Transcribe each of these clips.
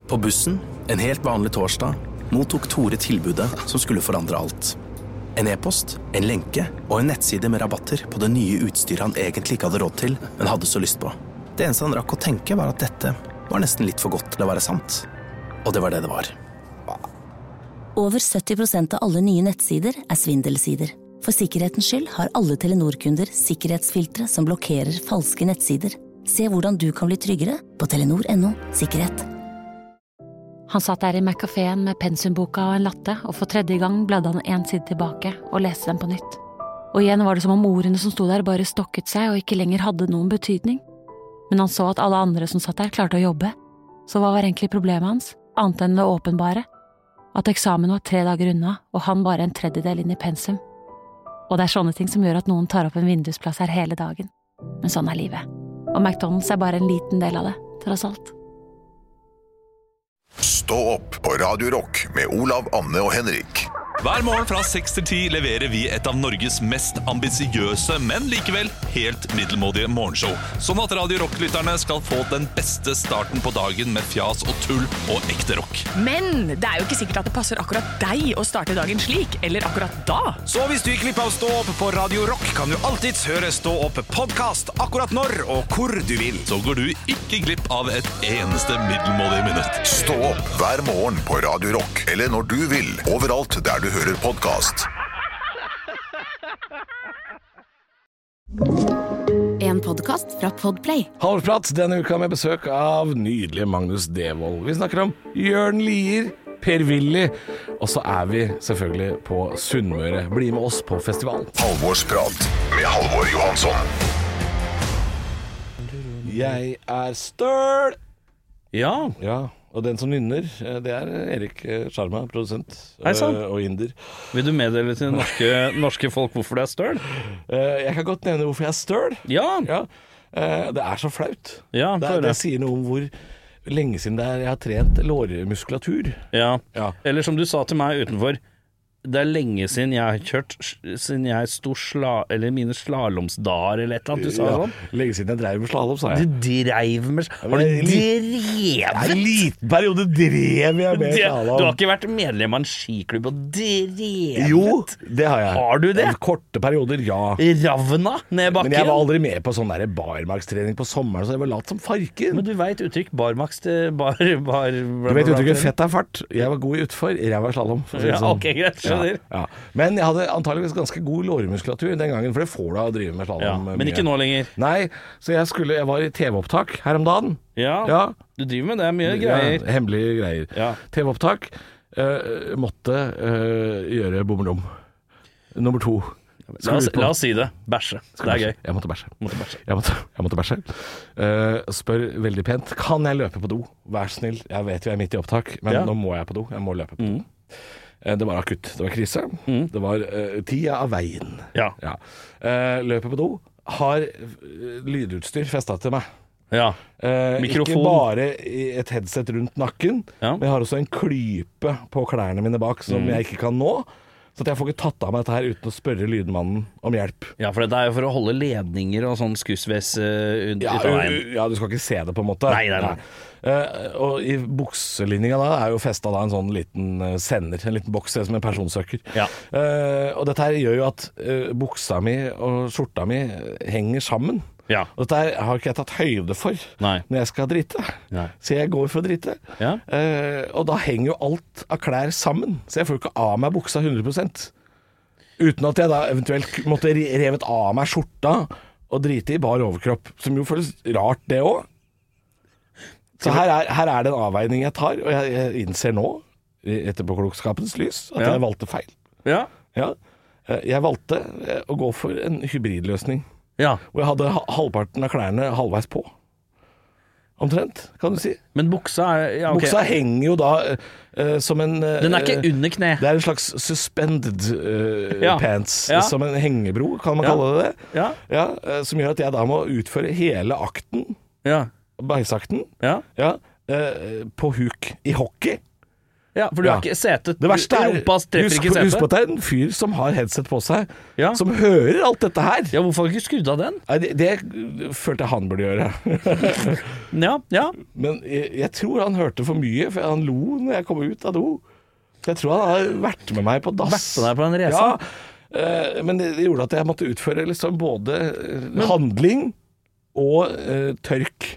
På bussen, en helt vanlig torsdag, mottok Tore tilbudet som skulle forandre alt. En e-post, en lenke og en nettside med rabatter på det nye utstyret han egentlig ikke hadde råd til, men hadde så lyst på. Det eneste han rakk å tenke var at dette var nesten litt for godt til å være sant. Og det var det det var. Over 70% av alle nye nettsider er svindelsider. For sikkerhetens skyld har alle Telenor-kunder sikkerhetsfiltre som blokkerer falske nettsider. Se hvordan du kan bli tryggere på telenor.no/sikkerhet. Han satt der i McCaféen med pensumboka og en latte, og for tredje gang bladde han en side tilbake og leste den på nytt. Og igjen var det som om ordene som sto der bare stokket seg og ikke lenger hadde noen betydning. Men han så at alle andre som satt der klarte å jobbe. Så hva var egentlig problemet hans, annet enn det åpenbare? At eksamen var 3 dager unna, og han bare en tredjedel inn i pensum. Og det er sånne ting som gjør at noen tar opp en vindusplass her hele dagen. Men sånn er livet. Og McDonald's er bare en liten del av det, tross alt. Stå opp på Radio Rock med Olav, Anne og Henrik. Hver morgen fra 6 til 10 leverer vi et av Norges mest ambisiøse, men likevel helt middelmådige morgenshow. Sånn at Radio Rock-lytterne skal få den beste starten på dagen med fjas og tull og ekte rock. Men det er jo ikke sikkert at det passer akkurat deg å starte dagen slik, eller akkurat da. Så hvis du gikk glipp av Stå opp på Radio Rock, kan du alltids høre Stå opp podcast akkurat når og hvor du vil. Så går du ikke glipp av et eneste middelmådig minutt. Stå opp hver morgen på Radio Rock, eller når du vil, overalt der du hører podcast. En podcast fra Podplay. Halvprat denne uka med besøk av nydelige Magnus Devold. Vi snakker om Jørn Lier, Per-Willy, og så er vi selvfølgelig på Sunnmøre. Bli med oss på festival. Halvorsprat med Halvor Johansson. Jeg er støl! Ja. Ja, og den som nynner, det er Erik Sharma, produsent og inder. Vil du meddele til norske folk hvorfor det er støl? Jeg kan godt nevne hvorfor jeg er støl. Ja. Det er så flaut. Ja, det sier noe om hvor lenge siden jeg har trent lårmuskulatur. Ja. Eller som du sa til meg utenfor, det er lenge siden jeg har kjørt, siden jeg sto eller mine slalomsdager eller et eller annet, du sa sånn. Lenge siden jeg drev med slalom, sa jeg. Du drev med Har du drevet? En liten periode drev jeg med slalom. Du har ikke vært medlem av en skiklubb og drevet? Jo, det har jeg. Har du det? Korte perioder, ja. Ravna ned bakken? Men jeg var aldri med på sånn der barmarkstrening på sommeren, så jeg var lat som farken. Men du vet uttrykk barmaks til bar... Du vet uttrykket fett er fart. Jeg var god i utfor, ræva slalom. Ja, ok, greit. Ja. Men jeg hadde antageligvis ganske god lårmuskulatur den gangen, for det får du av å drive med slalom. Men ikke nå lenger. Nei, så jeg var i TV-opptak her om dagen. Ja. Du driver med det, mye greier. Ja, hemmelige greier. Ja. TV-opptak måtte gjøre bommerdom. Nummer 2. La oss si det. Bæsje. Det er gøy. Jeg måtte bæsje. Jeg måtte bæsje. Spør veldig pent. Kan jeg løpe på do? Vær snill. Jeg vet jo jeg er midt i opptak, men nå må jeg på do. Jeg må løpe på do. Det var akutt. Det var krise. Det var tida av veien. Ja. Løpet på do har lydutstyr festet til meg. Ja. Ikke bare et headset rundt nakken, men jeg har også en klype på klærne mine bak som jeg ikke kan nå. Så jeg får ikke tatt av meg dette her uten å spørre lydmannen om hjelp. Ja, for det er jo for å holde ledninger og sånn skussves ut av veien. Ja, du skal ikke se det på en måte. Nei. Og i bukselinninga da er jo festet da en sånn liten sender, en liten boks som en personsøker. Ja. Og dette her gjør jo at buksa mi og skjorta mi henger sammen. Ja. Og dette her har ikke jeg tatt høyde for når jeg skal drite. Så jeg går for å drite. Og da henger jo alt av klær sammen. Så jeg får jo ikke av meg buksa 100%. Uten at jeg da eventuelt måtte revet av meg skjorta og drite i bar overkropp. Som jo føles rart det også. Så her er det en avveining jeg tar, og jeg innser nå, etterpåklokskapens lys, at jeg valgte feil. Jeg valgte å gå for en hybridløsning. Og jeg hadde halvparten av klærne halvveis på. Omtrent, kan du si. Men buksa Buksa henger jo da som en Den er ikke under kne. Det er en slags suspended pants. Som en hengebro, kan man kalle det. Som gjør at jeg da må utføre hele akten, beisakten, på huk i hockey. Ja, for du har ikke setet. Det verste er, rumpa treffer ikke setet. Husk på at det er en fyr som har headset på seg, Ja. som hører alt dette her. Ja, hvorfor har du ikke skrudd av den? Nei, det følte jeg han burde gjøre. Ja. Men jeg tror han hørte for mye, for han lo når jeg kom ut av do. Jeg tror han har vært med meg på dass. Vært med deg på en reise? Ja, men det gjorde at jeg måtte utføre liksom både handling og tørk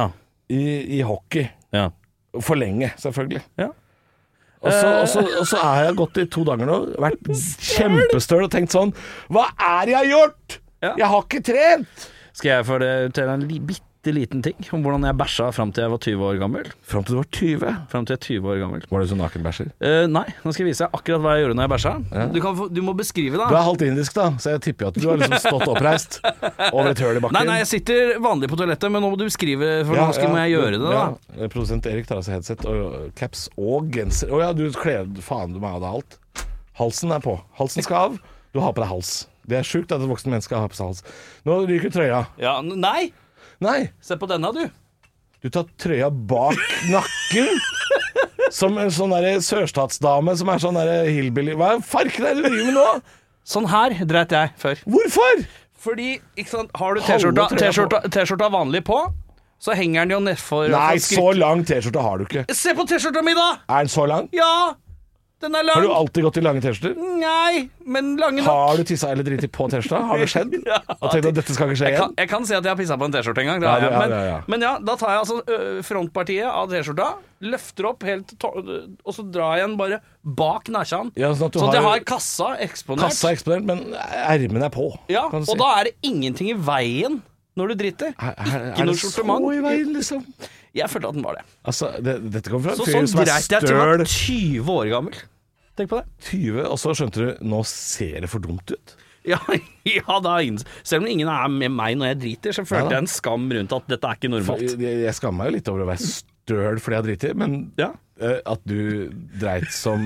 i hockey. Ja. For lenge, selvfølgelig. Ja. Og så har jeg gått i 2 dager nå, vært kjempestøl og tenkt sånn, hva er det jeg har gjort? Ja. Jeg har ikke trent! Skal jeg fortelle en bitte liten ting om hvordan jeg bæsja fram til jeg var 20 år gammel? Fram til du var 20? Fram til jeg er 20 år gammel. Var du så nakenbæsjer? Nei, nå skal jeg vise deg akkurat hva jeg gjorde når jeg bæsja. Ja. Du må beskrive da. Du er halvt indisk da, så jeg tipper at du har liksom stått oppreist over et høl i bakken. Nei, jeg sitter vanlig på toalettet, men nå må du beskrive, for nå må jeg gjøre det da. Ja. Produsent Erik tar altså headset og caps og genser. Åja, du kler faen du meg av deg alt. Halsen er på. Halsen skal av. Du har på deg hals. Det er sjukt at et voksen menneske har på seg hals. Nå ryker trøya. Ja, nei! Se på denne, du. Du tar trøya bak nakken. Som en sånn der sørstatsdame som er sånn der hillbilly. Hva farken er det du driver med nå? Sånn her dreit jeg før. Hvorfor? Fordi, ikke sant, har du T-skjorta vanlig på, så henger den jo nedfor. Nei, så lang T-skjorte har du ikke. Se på T-skjorta mi da! Er den så lang? Ja! Den er lang. Har du alltid gått i lange T-skjorter? Nei, men lange nok. Har du tissa eller driti på T-skjorta? Har det skjedd? Ja. Og tenkte at dette skal ikke skje igjen? Jeg kan si at jeg har pisset på en T-skjorte en gang. Men da tar jeg altså frontpartiet av T-skjorta, løfter opp helt, og så drar jeg den bare bak næsjan. Ja, sånn at jeg har kassa eksponert. Men ermen er på. Ja, og da er det ingenting i veien når du driter. Er det så i veien, liksom? Jeg følte at den var det. Altså, dette kommer fra en fyr som er støl. Jeg til var 20 år gammel. Tenk på det. 20, og så skjønte du, nå ser det for dumt ut. Ja, selv om ingen er med meg når jeg driter, så følte jeg en skam rundt at dette er ikke normalt. Jeg skammer meg jo litt over å være støl fordi jeg driter, men at du dreit som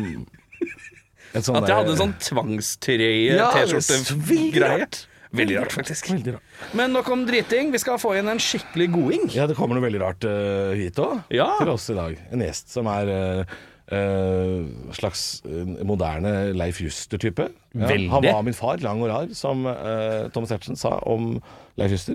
en sånn at jeg hadde en sånn tvangstrøye T-skjorte-greie. Veldig rart, faktisk. Veldig rart. Men nok om driting. Vi skal få inn en skikkelig goding. Ja, det kommer noe veldig rart hit også, til oss i dag. En gjest som er slags moderne Leif Juster-type. Ja, han var min far, lang og rar, som Thomas Hertzen sa om Leif Juster.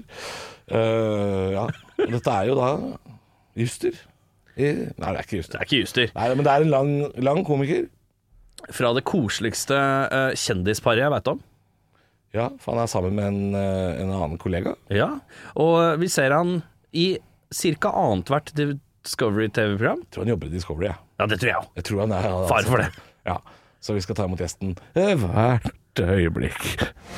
Og dette er jo da Juster. Nei, det er ikke Juster. Det er ikke Juster. Nei, men det er en lang komiker. Fra det koseligste kjendisparet jeg vet om. Ja, for han er sammen med en annen kollega. Ja, og vi ser han i cirka annethvert Discovery TV-program. Jeg tror han jobber i Discovery, ja. Ja, det tror jeg også. Jeg tror han er far for det. Ja, så vi skal ta imot gjesten hvert øyeblikk.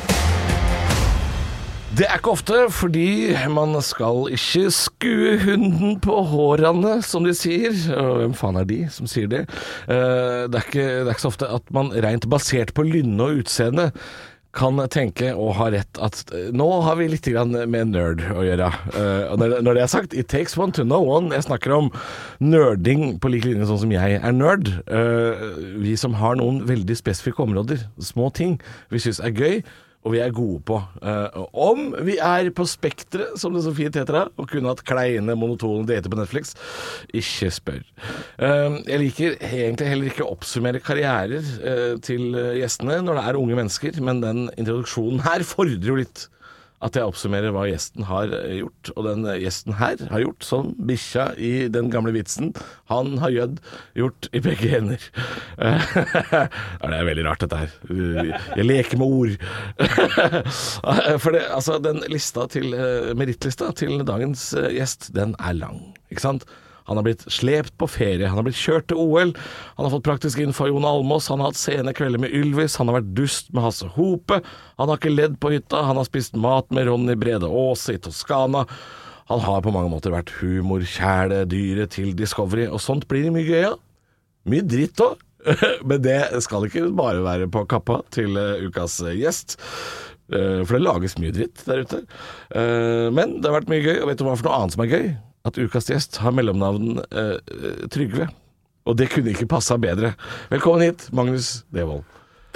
Det er ikke ofte, fordi man skal ikke skue hunden på hårene, som de sier. Og hvem faen er de som sier det? Det er ikke så ofte at man rent basert på lynne og utseende kan tenke og ha rett at nå har vi litt med nerd å gjøre. Og når det er sagt, it takes one to know one. Jeg snakker om nerding på like linje sånn som jeg er nerd. Vi som har noen veldig spesifikke områder, små ting vi synes er gøy, og vi er gode på. Om vi er på spektret, som det så fint heter, og kunne hatt kleine, monotone dater på Netflix, ikke spør. Jeg liker egentlig heller ikke å oppsummere karrierer til gjestene når det er unge mennesker, men den introduksjonen her fordrer jo litt at jeg oppsummerer hva gjesten har gjort. Og den gjesten her har gjort som bikkja i den gamle vitsen. Han har gjort i begge hender. Det er veldig rart dette her. Jeg leker med ord. For det, altså, den merittlista til dagens gjest, den er lang, ikke sant? Han har blitt slept på ferie, han har blitt kjørt til OL, han har fått praktisk info av Jon Almaas, han har hatt sene kvelder med Ylvis, han har vært dust med Hasse Hope, han har ikke ledd på hytta, han har spist mat med Ronny Brede Aase i Toskana. Han har på mange måter vært humorkjæledyret til Discovery, og sånt blir det mye gøy av. Mye dritt også, men det skal ikke bare være på kappa til ukas gjest. For det lages mye dritt der ute. Men det har vært mye gøy, og vet du hva for noe annet som er gøy? At ukas gjest har mellomnavn Trygve. Og det kunne ikke passet bedre. Velkommen hit, Magnus Devold.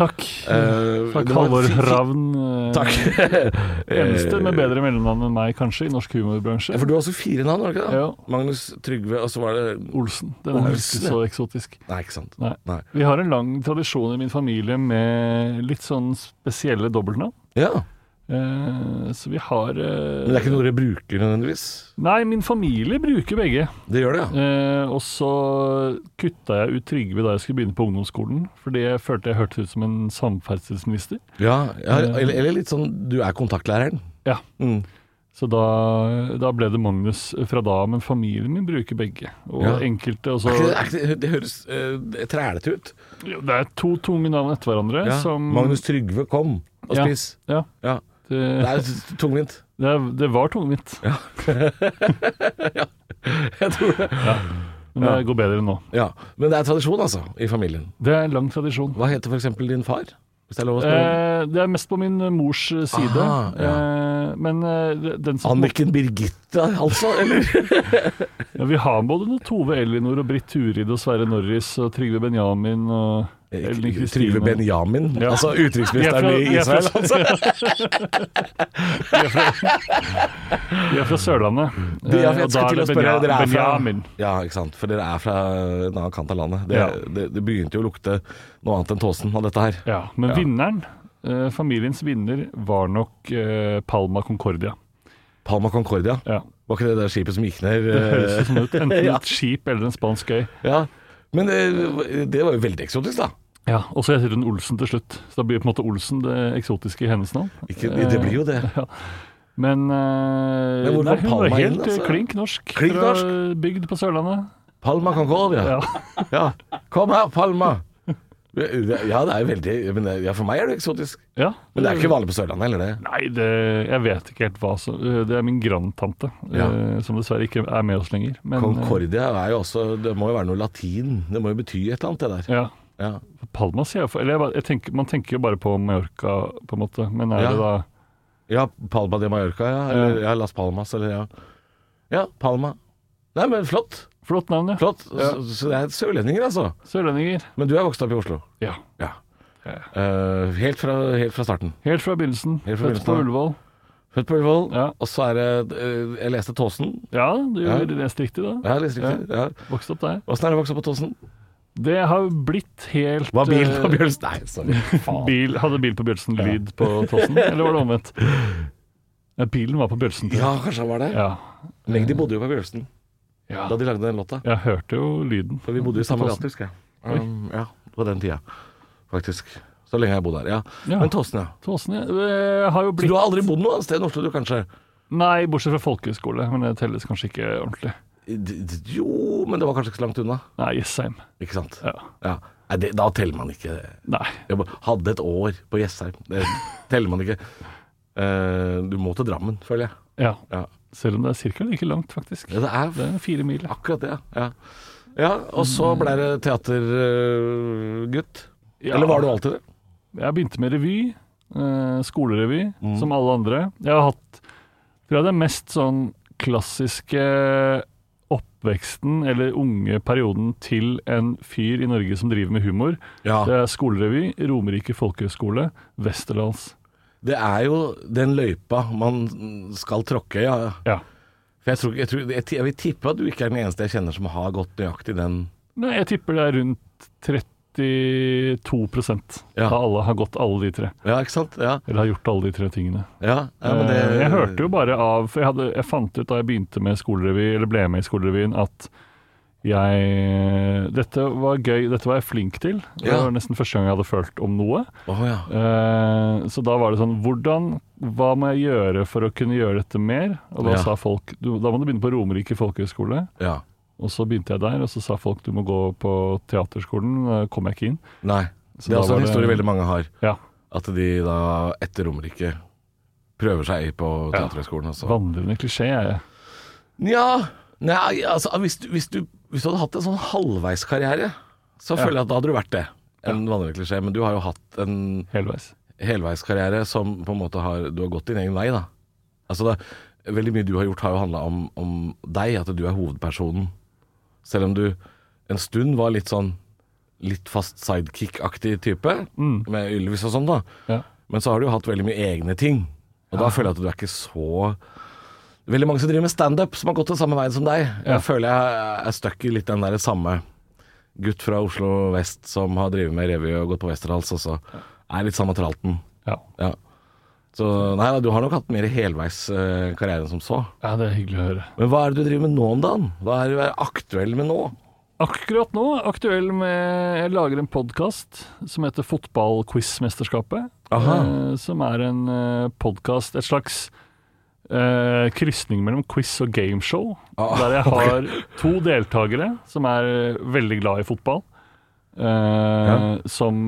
Takk. Takk, Halvor Ravn. Takk. Eneste med bedre mellomnavn enn meg, kanskje, i norsk humorbransje. For du har også 4 navn, var det ikke det? Ja. Magnus, Trygve, og så var det Olsen. Den er ikke så eksotisk. Nei, ikke sant. Nei. Vi har en lang tradisjon i min familie med litt sånn spesielle dobbeltnavn. Ja. Så vi har Men det er ikke noe dere bruker nødvendigvis? Nei, min familie bruker begge. Det gjør det, ja. Og så kutta jeg ut Trygve da jeg skulle begynne på ungdomsskolen, fordi jeg følte jeg hørtes ut som en samferdselsminister. Ja, eller litt sånn, du er kontaktlæreren. Ja. Så da ble det Magnus fra da, men familien min bruker begge. Og enkelte også. Det høres trælete ut. Jo, det er 2 tunge navn etter hverandre. Ja. Som Magnus Trygve, kom og spis. Ja. Det er tungvint. Det var tungvint. Ja. Ja, jeg tror det. Ja. Men det går bedre nå. Ja, men det er tradisjon altså, i familien. Det er lang tradisjon. Hva heter for eksempel din far? Hvis det er lov å spørre. Det er mest på min mors side. Men den som Anniken Birgitte, altså, eller? Ja, vi har både Tove Elinor og Britt Turid og Sverre Norris og Trygve Benjamin og Trygve Benjamin? Ja. Altså utenriksministeren i Israel, altså? Vi er fra Sørlandet. Og da er det Benjamin. Ja, ikke sant. For dere er fra en annen kant av landet. Det begynte jo å lukte noe annet enn tåsen av dette her. Ja, men vinneren, familiens vinner, var nok Palma Concordia. Palma Concordia? Ja. Var ikke det der skipet som gikk ned? Det høres sånn ut. Enten et skip eller en spansk øy. Ja, men det var jo veldig eksotisk da. Ja, og så heter hun Olsen til slutt. Så da blir på en måte Olsen det eksotiske i hennes navn. Det blir jo det. Ja. Men hun var helt klink norsk. Fra bygd på Sørlandet. Palma Concordia. Ja. Kom her, Palma. Ja, det er veldig, men for meg er det eksotisk. Ja. Men det er ikke vanlig på Sørlandet, eller det? Nei, jeg vet ikke helt hva som. Det er min grandtante, som dessverre ikke er med oss lenger. Men, Concordia er jo også, det må jo være noe latin. Det må jo bety et eller annet, det der. Ja. Palma sier man tenker jo bare på Mallorca, på en måte. Men er det da... Ja, Palma de Mallorca, eller Las Palmas, eller Ja, Palma. Nei, men flott. Flott navn, ja. Flott. Så det er sørlendinger, altså. Sørlendinger. Men du er vokst opp i Oslo? Ja. Helt fra starten? Helt fra begynnelsen. Født på Ullevål. Født på Ullevål. Ja. Og så er det jeg leste Tåsen. Ja, du leste riktig da. Ja, jeg leste riktig. Ja. Vokst opp der. Hvordan er det vokst opp på Tåsen? Det har blitt helt Var bil på Bjølsen? Nei, sorry. Hadde bil på Bjølsen lyd på Tåsen? Eller var det omvendt? Ja, bilen var på Bjølsen. Ja, kanskje var det. Ja. De bodde jo på Bjølsen da de lagde den låta. Jeg hørte jo lyden. For vi bodde jo i samme gate, husker jeg. Ja, på den tida, faktisk. Så lenge jeg bodde der, Men Tåsen, Tåsen, har jo blitt... Så du har aldri bodd noe sted i Oslo, du kanskje? Nei, bortsett fra folkehøyskole, men det telles kanskje ikke ordentlig. Jo, men det var kanskje ikke så langt unna. Nei, Jessheim. Ikke sant? Ja. Nei, da teller man ikke. Nei. Jeg hadde et år på Jessheim. Det teller man ikke. Du må til Drammen, føler jeg. Ja. Selv om det er cirka like langt, faktisk. Ja, det er 4 mil. Akkurat det, ja. Og så ble det teatergutt. Eller var du alltid det? Jeg begynte med revy. Skolerevy, som alle andre. Jeg har hatt, tror jeg, det mest sånn klassiske oppveksten eller unge perioden til en fyr i Norge som driver med humor. Det er skolerevy, Romerike folkehøgskole, Westerdals. Det er jo den løypa man skal tråkke, ja. For jeg vil tippe at du ikke er den eneste jeg kjenner som har gått nøyaktig den. Nei, jeg tipper det er rundt 32% av alle har gått alle de 3. Ja, ikke sant? Ja. Eller har gjort alle de 3 tingene. Men jeg hørte jo bare av, for jeg fant ut da jeg begynte med skolerevy, eller ble med i skolerevyen, at dette var gøy, dette var jeg flink til. Det var nesten første gang jeg hadde følt om noe. Så da var det sånn, hva må jeg gjøre for å kunne gjøre dette mer? Og da sa folk, da må du begynne på Romerike folkehøgskole. Og så begynte jeg der, og så sa folk du må gå på teaterskolen. Da kom jeg ikke inn. Nei, det er også en historie veldig mange har. At de da etter Romerike prøver seg på teaterskolen. Vandrende klisjé er jeg. Nei, altså hvis du hadde hatt en sånn halvveiskarriere, så føler jeg at da hadde du vært det. En vanlig klisjé, men du har jo hatt en helveiskarriere som på en måte du har gått din egen vei da. Altså veldig mye du har gjort har jo handlet om deg, at du er hovedpersonen. Selv om du en stund var litt sånn litt fast sidekick-aktig type, med Ylvis og sånn da. Ja. Men så har du jo hatt veldig mye egne ting, og da føler jeg at du ikke så... Veldig mange som driver med stand-up som har gått til samme vei som deg. Jeg føler jeg stuck i litt den der samme gutt fra Oslo Vest som har drivet med revy og gått på Westerdals, og så litt samme tralten. Ja. Så nei, du har nok hatt mer helveis karriere som så. Ja, det hyggelig å høre. Men hva det du driver med nå om dagen? Hva du aktuell med nå? Akkurat nå, jeg lager en podcast som heter Fotballquizmesterskapet, som en podcast, et slags krysning mellom quiz og gameshow, der jeg har 2 deltakere som veldig glad i fotball, som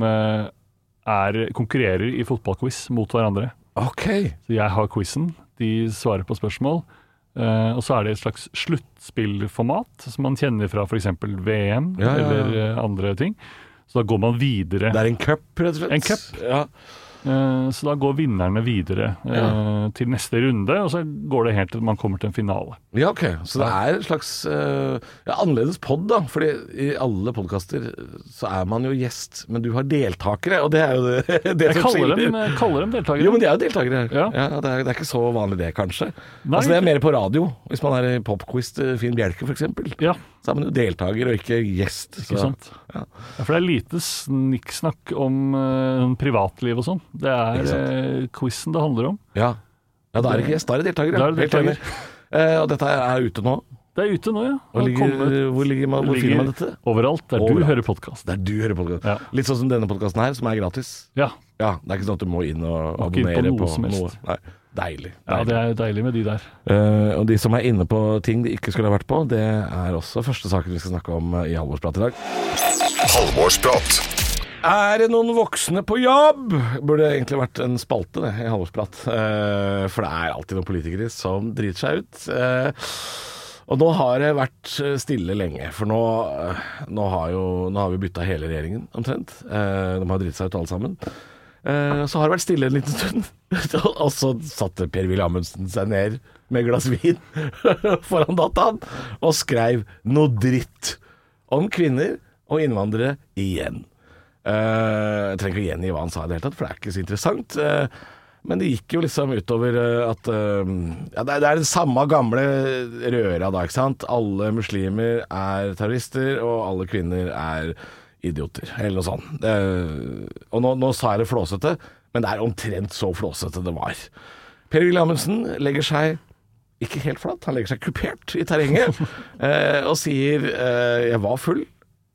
konkurrerer i fotballquiz mot hverandre. Så jeg har quizen, de svarer på spørsmål, og så det et slags sluttspillformat som man kjenner fra for eksempel VM eller andre ting. Så da går man videre. Det en cup, rett og slett? En cup, ja. Så da går vinnerne videre til neste runde, og så går det helt til man kommer til en finale. Ja, ok. Så det en slags annerledes podd da, fordi i alle podcaster så man jo gjest, men du har deltakere, og det jo det som skiller. Jeg kaller dem deltakere. Jo, men de jo deltakere. Ja, det ikke så vanlig det, kanskje. Nei, altså det mer på radio, hvis man i popquiz til Finn Bjelke, for eksempel. Ja. Så man jo deltaker og ikke gjest. Ikke sant? Ja, for det lite snikksnakk om privatliv og sånn. Det quizen det handler om. Ja, da det ikke gjest, da det deltakere. Da det deltakere. Og dette ute nå? Det ute nå, ja. Hvor finner man dette? Overalt, der du hører podcast. Der du hører podcast. Ja. Litt sånn som denne podcasten her, som gratis. Ja. Ja, det ikke sånn at du må inn og abonnere på noe. Nei. Deilig. Ja, det deilig med de der. Og de som inne på ting de ikke skulle ha vært på, det også første saken vi skal snakke om i Halvorsprat i dag. Halvorsprat. Det noen voksne på jobb? Burde egentlig vært en spalte det, i Halvorsprat. For det alltid noen politikere som driter seg ut. Og nå har det vært stille lenge, for nå har vi byttet hele regjeringen omtrent. De har dritt seg ut alle sammen. Så har det vært stille en liten stund. Og så satte Per-Willy Amundsen seg ned med glass vin foran dataen og skrev noe dritt om kvinner og innvandrere igjen. Jeg trenger ikke å gjengi hva han sa i det hele tatt, for det ikke så interessant. Men det gikk jo liksom utover at det det samme gamle røra da, ikke sant? Alle muslimer terrorister, og alle kvinner idioter, eller noe sånt. Og nå sa jeg det flåsete, men det omtrent så flåsete det var. Per-Willy Amundsen legger seg ikke helt flatt, han legger seg kupert i terrenget, og sier, jeg var full,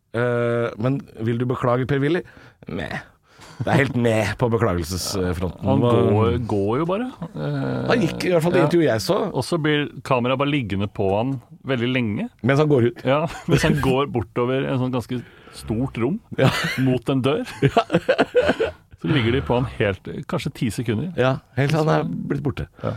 men vil du beklage, Per-Willy? Nei. Det helt med på beklagelsesfronten. Han går jo bare. Han gikk i hvert fall det intervjuet jeg så. Og så blir kameraet bare liggende på han veldig lenge. Mens han går ut. Ja, mens han går bortover en sånn ganske stort rom mot en dør. Så ligger de på han kanskje 10 sekunder. Ja, helt han blitt borte. Ja.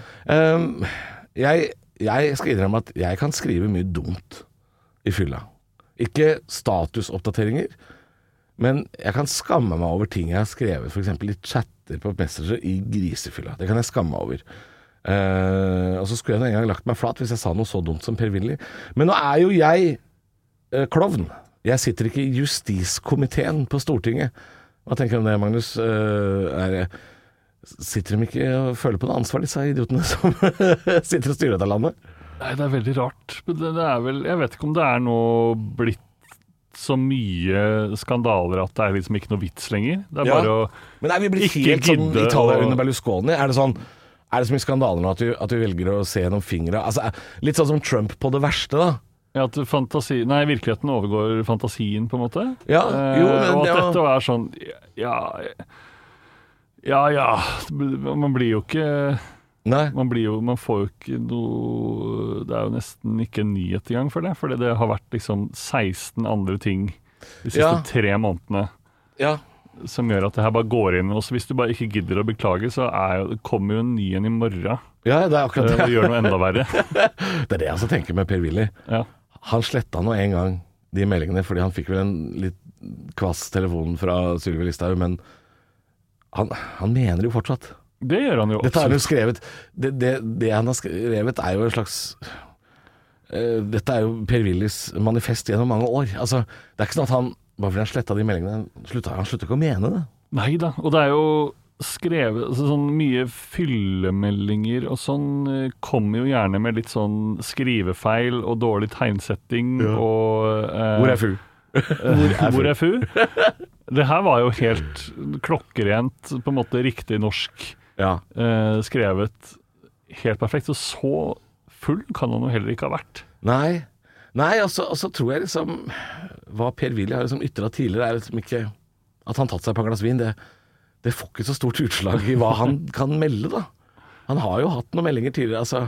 Jeg skal innrømme at jeg kan skrive mye dumt i fylla. Ikke statusoppdateringer, men jeg kan skamme meg over ting jeg har skrevet, for eksempel i chatter på Messenger i grisefylla. Det kan jeg skamme meg over. Og så skulle jeg en gang lagt meg flat hvis jeg sa noe så dumt som Per-Willy. Men nå jo jeg klovn. Jeg sitter ikke i justiskomiteen på Stortinget. Hva tenker du om det, Magnus? Sitter de ikke og føler på noe ansvar, disse idiotene som sitter og styrer dette landet? Nei, det veldig rart. Det vel, jeg vet ikke om det noe blitt så mye skandaler at det liksom ikke noe vits lenger. Det bare å men vi blitt helt sånn Italia under Berlusconi? Det sånn, det så mye skandaler nå at du velger å se noen fingre? Altså, litt sånn som Trump på det verste, da. Ja, at virkeligheten overgår fantasien, på en måte. Ja, jo, men, og at dette sånn man blir jo ikke Nei. Man får jo ikke noe. Det jo nesten ikke en nyhet i gang for det, fordi det har vært liksom 16 andre ting de siste 3 månedene som gjør at det her bare går inn. Og hvis du bare ikke gidder å beklage, så kommer jo en ny en i morgen. Ja, det akkurat det. Og gjør noe enda verre. Det det jeg altså tenker med Per-Willy. Ja. Han sletta nå en gang de meldingene, fordi han fikk vel en litt kvass telefon fra Sylvi Listhaug, men han mener jo fortsatt. Det gjør han jo også. Dette han jo skrevet. Det han har skrevet jo en slags Dette jo Per-Willys manifest gjennom mange år. Altså, det ikke sånn at han bare fordi han slettet de meldingene, han sluttet ikke å mene det. Neida, og det jo skrevet sånn mye fyllemeldinger og sånn kommer jo gjerne med litt sånn skrivefeil og dårlig tegnsetting og Hvor fu? Hvor fu? Det her var jo helt klokkerent, på en måte riktig norsk skrevet helt perfekt, så full kan han jo heller ikke ha vært. Nei, og så tror jeg liksom hva Per-Willy har liksom ytret tidligere liksom ikke at han tatt seg på en glass vin, det får ikke så stort utslag i hva han kan melde da. Han har jo hatt noen meldinger tidligere, altså.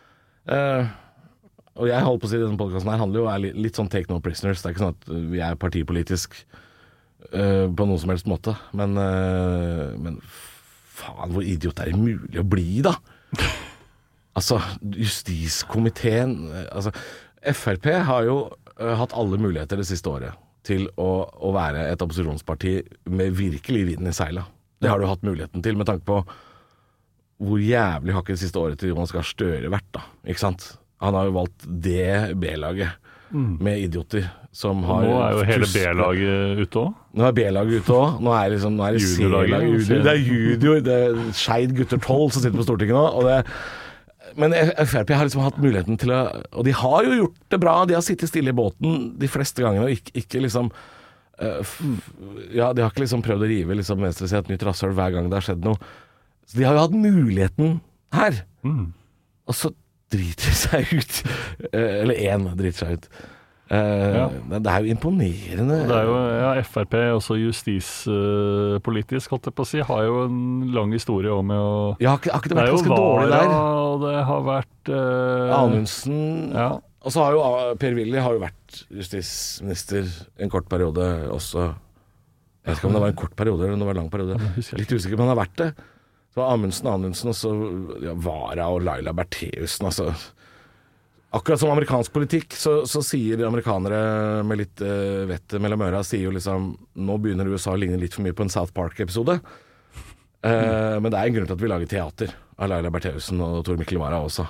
Og jeg holder på å si denne podcasten her handler jo litt sånn take no prisoners. Det ikke sånn at vi partipolitisk på noen som helst måte. Men faen, hvor idiot det mulig å bli da? Altså, justiskomiteen altså, FrP har jo hatt alle muligheter det siste året til å være et opposisjonsparti med virkelig vinden i seilet. Det har du hatt muligheten til, med tanke på hvor jævlig har ikke det siste året til Jonas Gahr Støre vært da, ikke sant? Han har jo valgt det B-laget med idioter som har... Nå jo hele B-laget ute også. Nå B-laget ute også. Nå det C-laget. Det junior, det Skeid gutter 12 som sitter på Stortinget nå, og men FrP har liksom hatt muligheten til og de har jo gjort det bra, de har sittet stille i båten de fleste gangene, og ikke liksom de har ikke liksom prøvd å rive liksom venstre seg et nytt rasshøl hver gang det har skjedd noe, så de har jo hatt muligheten her og så driter de seg ut eller en driter seg ut det jo imponerende. Det jo FrP, også justispolitisk, holdt jeg på å si, har jo en lang historie om med å... Har ikke det vært ganske dårlig der? Og det har vært... Amundsen... Og så har jo Per-Willy har jo vært justisminister en kort periode også. Jeg vet ikke om det var en kort periode eller om det var en lang periode. Litt usikker, men han har vært det. Så var Amundsen og så Vara og Laila Bertheussen, altså... Akkurat som amerikansk politikk, så sier amerikanere med litt vett mellom øra, sier jo liksom, nå begynner USA å ligne litt for mye på en South Park-episode. Men det en grunn til at vi lager teater av Laila Bertheussen og Tor Mikkel Wara også.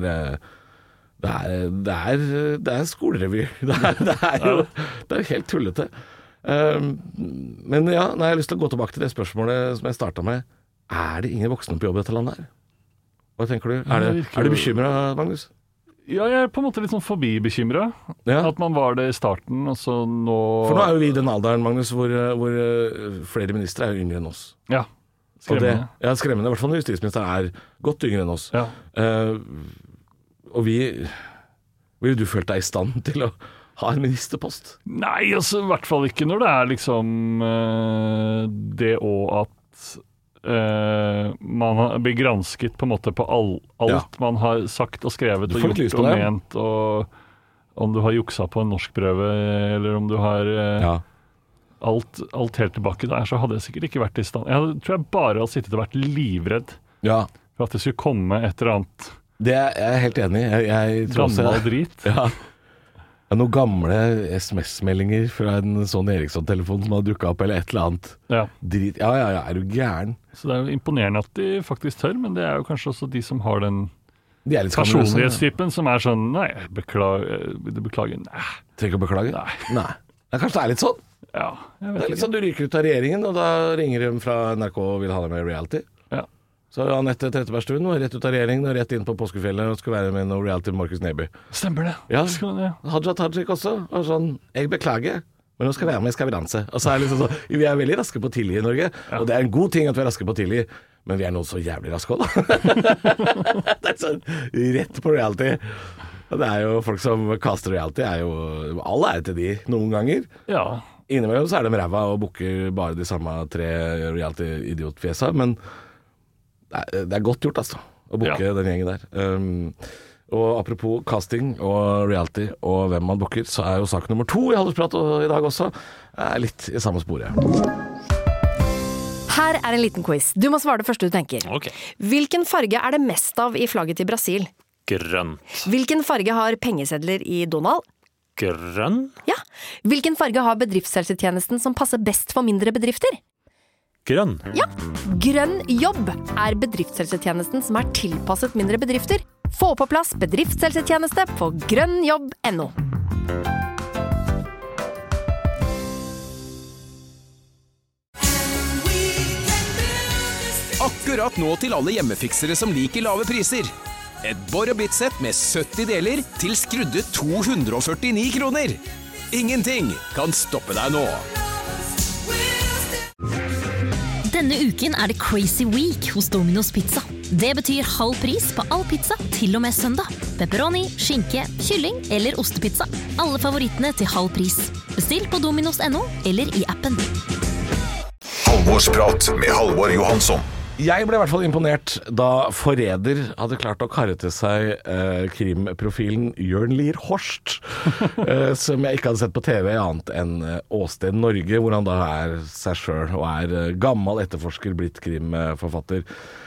Det er skolerevy. Det jo helt tullete. Men ja, når jeg har lyst til å gå tilbake til det spørsmålet som jeg startet med, det ingen voksne på jobb i dette landet her? Hva tenker du? Er du bekymret, Magnus? Ja, jeg på en måte litt sånn forbibekymret. At man var det i starten, og så nå... For nå jo vi i den alderen, Magnus, hvor flere ministre jo yngre enn oss. Ja, skremmende. Skremmende. I hvert fall når justisministeren godt yngre enn oss. Ja. Og ville du følt deg i stand til å ha en ministerpost? Nei, altså i hvert fall ikke når det liksom det og at man blir gransket på en måte på alt man har sagt og skrevet og gjort og ment, og om du har juksa på en norskprøve eller om du har alt helt tilbake der, så hadde jeg sikkert ikke vært i stand. Jeg tror jeg bare hadde sittet og vært livredd for at det skulle komme et eller annet. Det jeg helt enig i. Jeg tror gammel drit. Noen gamle SMS-meldinger fra en sånn Eriksson-telefon som har dukket opp, eller et eller annet. Drit. Ja, du gæren? Så det jo imponerende at de faktisk tør, men det jo kanskje også de som har den personlighetstypen som sånn, nei, beklager, nei. Trenger ikke å beklage? Nei. Kanskje det litt sånn? Ja, jeg vet det litt sånn, du ryker ut av regjeringen, og da ringer de fra NRK og vil ha deg med i reality. Så Anette Trettebergstuen var rett ut av regjeringen og rett inn på Påskefjellet og skulle være med noe reality med Markus Neby. Stemmer det. Haja Tajik også. Og sånn, jeg beklager, men nå skal jeg være med i Skal vi danse. Og så liksom sånn, vi veldig raske på tidlig i Norge, og det en god ting at vi raske på tidlig, men vi nå så jævlig raske også da. Det sånn, rett på reality. Og det jo folk som caster reality, jo alle til de noen ganger. Ja. Innimellom så de ræva og booker bare de samme 3 reality-idiotfjesa, men det godt gjort, altså, å booke den gjengen der. Og apropos casting og reality og hvem man booker, så jo sak nummer 2 i Halvprat i dag også litt i samme sporet. Her en liten quiz. Du må svare det første du tenker. Okay. Hvilken farge det mest av i flagget til Brasil? Grønt. Hvilken farge har pengesedler i Donald? Grønn? Ja. Hvilken farge har bedriftshelsetjenesten som passer best for mindre bedrifter? Grønn. Ja. Grønn jobb bedriftshelsetjenesten som tilpasset mindre bedrifter. Få på plass bedriftshelsetjeneste på grønnjobb.no. Akkurat nå til alle hjemmefiksere som liker lave priser. Et Borr & Bit-sett med 70 deler til skrudde 249 kroner. Ingenting kan stoppe deg nå. Denne uken er det Crazy Week hos Domino's Pizza. Det betyr halv pris på all pizza til og med søndag. Pepperoni, skinke, kylling eller ostepizza. Alle favorittene til halv pris. Bestill på dominos.no eller i appen. Halvorsprat med Halvor Johansson. Jeg ble I hvert fall imponert da Forræder hadde klart å karre til seg krimprofilen Jørn Lier Horst, som jeg ikke hadde sett på TV annet enn Åsted Norge, hvor han da seg selv og gammel etterforsker, blitt krimforfatter.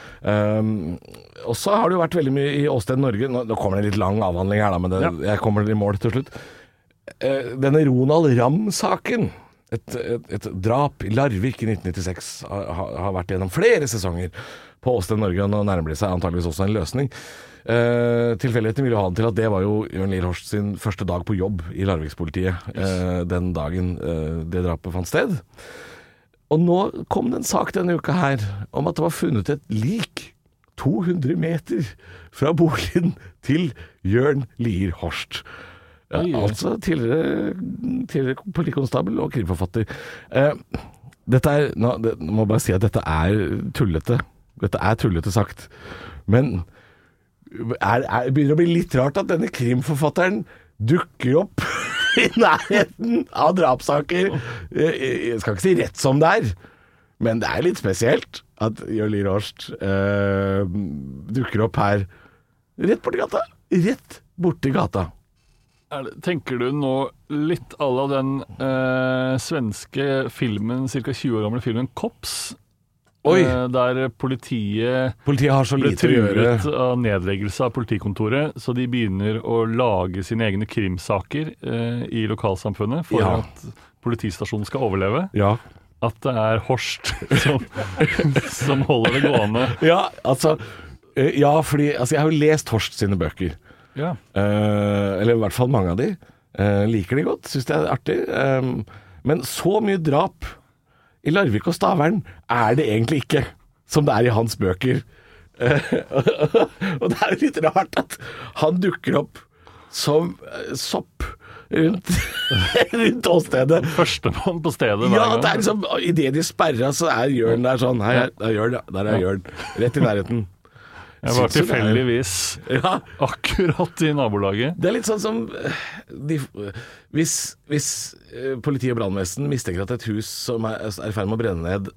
Og så har det jo vært veldig mye I Åsted Norge. Nå kommer det en litt lang avhandling her da, men jeg kommer I mål til slutt. Denne Ronald Ramm-saken, et drap I Larvik I 1996 har vært gjennom flere sesonger på Åsted Norge, og nå nærmer det seg antageligvis også en løsning. Tilfeldigheten ville jo ha det til at det var jo Jørn Lier Horst sin første dag på jobb I Larvikspolitiet, den dagen det drapet fant sted. Og nå kom det en sak denne uka her om at det var funnet et lik 200 meter fra boligen til Jørn Lier Horst. Altså tidligere politikonstabel og krimforfatter. Dette nå må jeg bare si at dette tullete. Dette tullete sagt. Men begynner å bli litt rart at denne krimforfatteren dukker opp I nærheten av drapssaker. Jeg skal ikke si rett som det men det litt spesielt at Jørn Lier Horst dukker opp her rett borti gata. Tenker du nå litt av den svenske filmen, cirka 20 år gamle filmen Kops, der politiet har så lite å gjøre ble truet av nedleggelse av politikontoret, så de begynner å lage sine egne krimsaker I lokalsamfunnet for at politistasjonen skal overleve. Ja. At det Horst som holder det gående. Ja, fordi jeg har jo lest Horst sine bøker. Ja. Eller I hvert fall mange av de liker de godt, synes det artig men så mye drap I Larvik og Stavern det egentlig ikke som det I hans bøker og det jo litt rart at han dukker opp som sopp rundt åstedet førstemann på stedet ja, det liksom, I det de sperrer så Jørn der sånn hei, der Jørn rett I nærheten Jeg var tilfeldigvis akkurat I nabolaget. Det litt sånn som hvis politi og brannvesen mistenker at et hus som I ferd med å brenne ned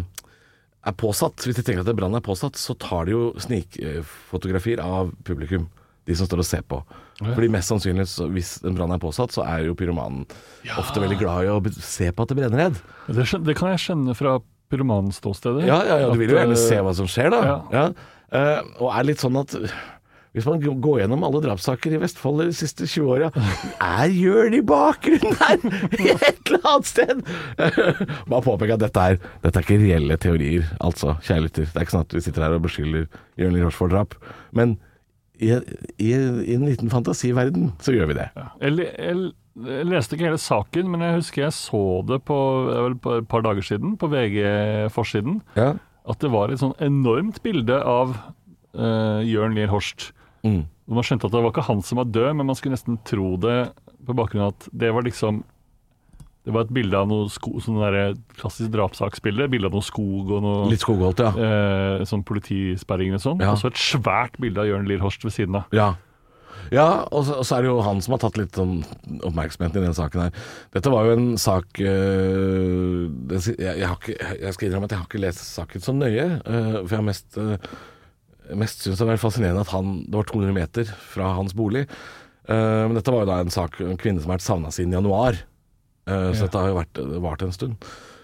påsatt, hvis de tenker at brannen påsatt, så tar de jo snikfotografier av publikum, de som står og ser på. Fordi mest sannsynlig, hvis en brann påsatt, så jo pyromanen ofte veldig glad I å se på at det brenner ned. Det kan jeg skjønne fra pyromanens ståstedet. Ja, du vil jo gjerne se hva som skjer da. Ja. Og litt sånn at hvis man går gjennom alle drapssaker I Vestfold de siste 20 årene Jørn I bakgrunnen her et eller annet sted bare påpeke at dette ikke reelle teorier altså kjærligheter, det ikke sånn at vi sitter her og beskylder Jørn Lier Horst for drap men I en liten fantasiverden så gjør vi det Jeg leste ikke hele saken, men jeg husker jeg så det på et par dager siden på VG-forsiden at det var et sånn enormt bilde av Jørn Lier Horst. Man skjønte at det var ikke han som var død, men man skulle nesten tro det på bakgrunn av at det var liksom det var et bilde av noe sånn der klassisk drapsaksbilde, bilde av noe skog og noe litt skogholdt, sånn politisperring og sånn, og så et svært bilde av Jørn Lier Horst ved siden av. Ja, og så det jo han som har tatt litt sånn oppmerksomhet I den saken her. Dette var jo en sak jeg skal innrømme at jeg har ikke lest saken så nøye for jeg har mest synes det var fascinerende at det var 200 meter fra hans bolig men dette var jo da en sak en kvinne som har vært savnet siden januar så dette har jo vart en stund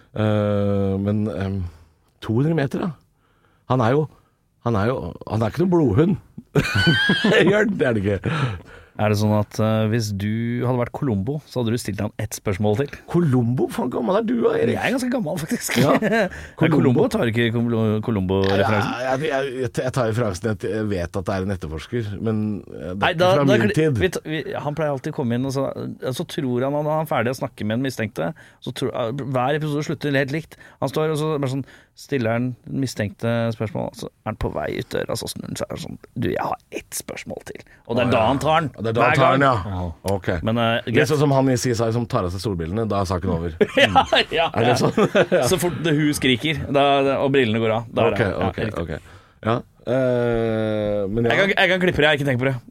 men 200 meter da han er ikke noen blodhund Jørn, det det ikke Er det sånn at hvis du hadde vært Columbo, så hadde du stilt han ett spørsmål til? Columbo? Hvor gammel er du, Erik? Jeg er ganske gammel, faktisk. Ja. Columbo tar ikke Columbo-referansen? Jeg tar referansen jeg vet at det er en etterforsker, men det er ikke fra min tid. Han pleier alltid å komme inn, og så tror han at han er ferdig å snakke med en mistenkte. Hver episode slutter helt likt. Han står og så bare sånn, stiller han mistenkte spørsmål, så er han på vei ut døra, så snur han seg og sånn, du, jeg har ett spørsmål til. Og det er da han tar den. Det er da han tar den, ja. Ok. Men, det er sånn som han i CSI som tar av seg solbrillene, da er saken over. Ja. Er det sånn? Ja. Så fort hun skriker, og brillene går av. Ok. Ja. Men ja. Jeg kan klippe det, jeg ikke tenker på det.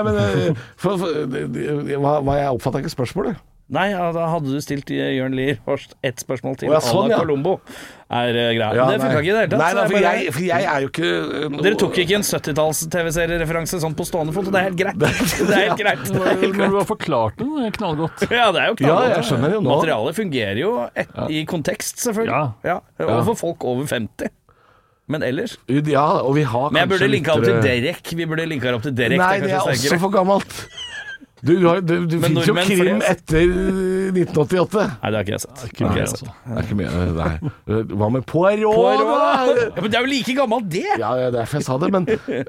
Nei, men jeg oppfattet ikke spørsmålet. Nei, da hadde du stilt Jørn Lier Horst ett spørsmål til Columbo er greia. Det funka ikke i det hele tatt. Nei, for jeg er jo ikke Dere tok ikke en 70-talls TV-seriereferanse sånn på stående fot, og det er helt greit. Det er helt greit. Men du har forklart det knallgodt. Ja, det er jo knallgodt. Ja, jeg skjønner jo nå. Materialet fungerer jo i kontekst, selvfølgelig. Ja. Og for folk over 50. Men ellers? Ja, og vi har Men jeg burde linka opp til Derek. Vi burde linka opp til Derek. Nei, det er også for gammelt. Du finnes jo krim etter 1988. Nei, det har ikke jeg sett. Det er ikke mye, nei. Hva med Poirot? Ja, men det er jo like gammelt det. Ja, det er derfor jeg sa det, men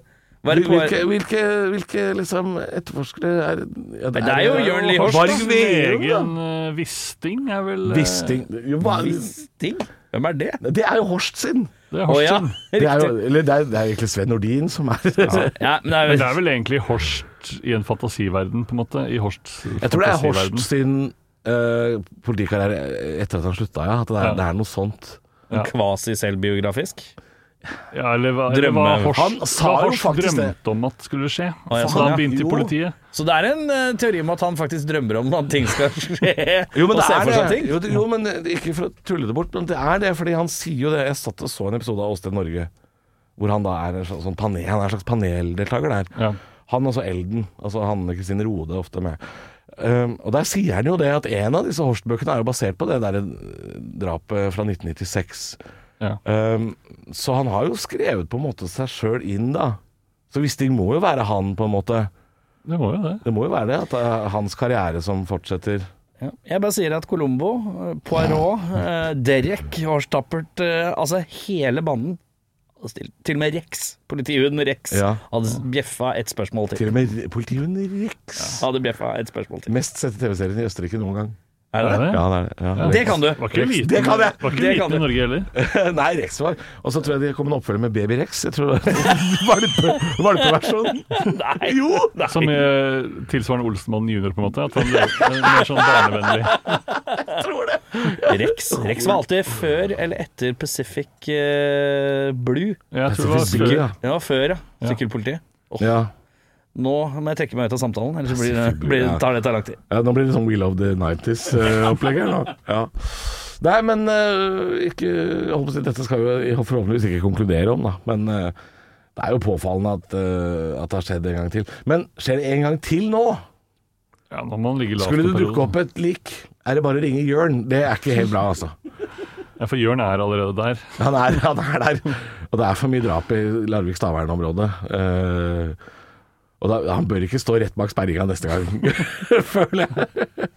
hvilke liksom etterforskere er det er jo Jørn Lier Horst. Egen Wisting er vel Wisting? Hvem er det? Det er jo Horst sin. Det er Horst sin. Det er egentlig Sven Nordin som er men det er vel egentlig Horst i en fantasiverden, på en måte. I Horsts fantasiverden. Jeg tror det er Horst sin politikarriere etter at han slutta, at det er noe sånt. Kvasi-selvbiografisk? Ja, eller hva Horst drømte om at skulle skje da han begynte i politiet. Så det er en teori om at han faktisk drømmer om at ting skal skje og se for seg ting? Jo, men ikke for å tulle det bort, men det er det, fordi han sier jo det. Jeg satt og så en episode av Åsted Norge hvor han da er en slags paneldeltaker der. Ja. Han og så Elden, altså Hanne Kristine Rode ofte med. Og der sier han jo det at en av disse Horst-bøkene er jo basert på det der drapet fra 1996. Ja. Så han har jo skrevet på en måte seg selv inn da. Så Wisting må jo være han på en måte. Det må jo det. Det må jo være det, at det er hans karriere som fortsetter. Ja. Jeg bare sier at Columbo, Poirot, Derek, Horst Tappert, altså hele banden, til og med Rex, politihunden Rex, hadde bjeffa et spørsmål til. Til og med politihunden Rex? Hadde bjeffa et spørsmål til. Mest sette TV-serien i Østerrike noen gang. Er det det? Ja, det er det. Ja. Det kan du. Var ikke liten, det kan jeg. Var ikke liten i Norge heller. Nei, Rex var. Og så tror jeg det kom en oppfølger med Baby Rex. Jeg tror det var det på versjonen. Nei. Jo. Nei. Som tilsvarende Olsenmann junior, på en måte. At han ble mer sånn barnevennlig. Jeg tror det. Rex var alltid før eller etter Pacific Blue. Jeg tror det var før. Ja, før, Sykkelpolitiet. Ja. Nå må jeg trekke meg ut av samtalen, ellers tar det lang tid. Ja, nå blir det sånn Wheel of the 90s-opplegg her nå. Ja. Nei, men dette skal vi forhåpentligvis ikke konkludere om, da. Men det er jo påfallende at det har skjedd en gang til. Men skjer det en gang til nå? Ja, nå må man ligge lavt. Skulle det dukke opp et lik, er det bare å ringe Jørn. Det er ikke helt bra, altså. Ja, for Jørn er allerede der. Han er der. Og det er for mye drap i Larvik-Stavern-området. Og han bør ikke stå rett bak sperringa neste gang, føler jeg.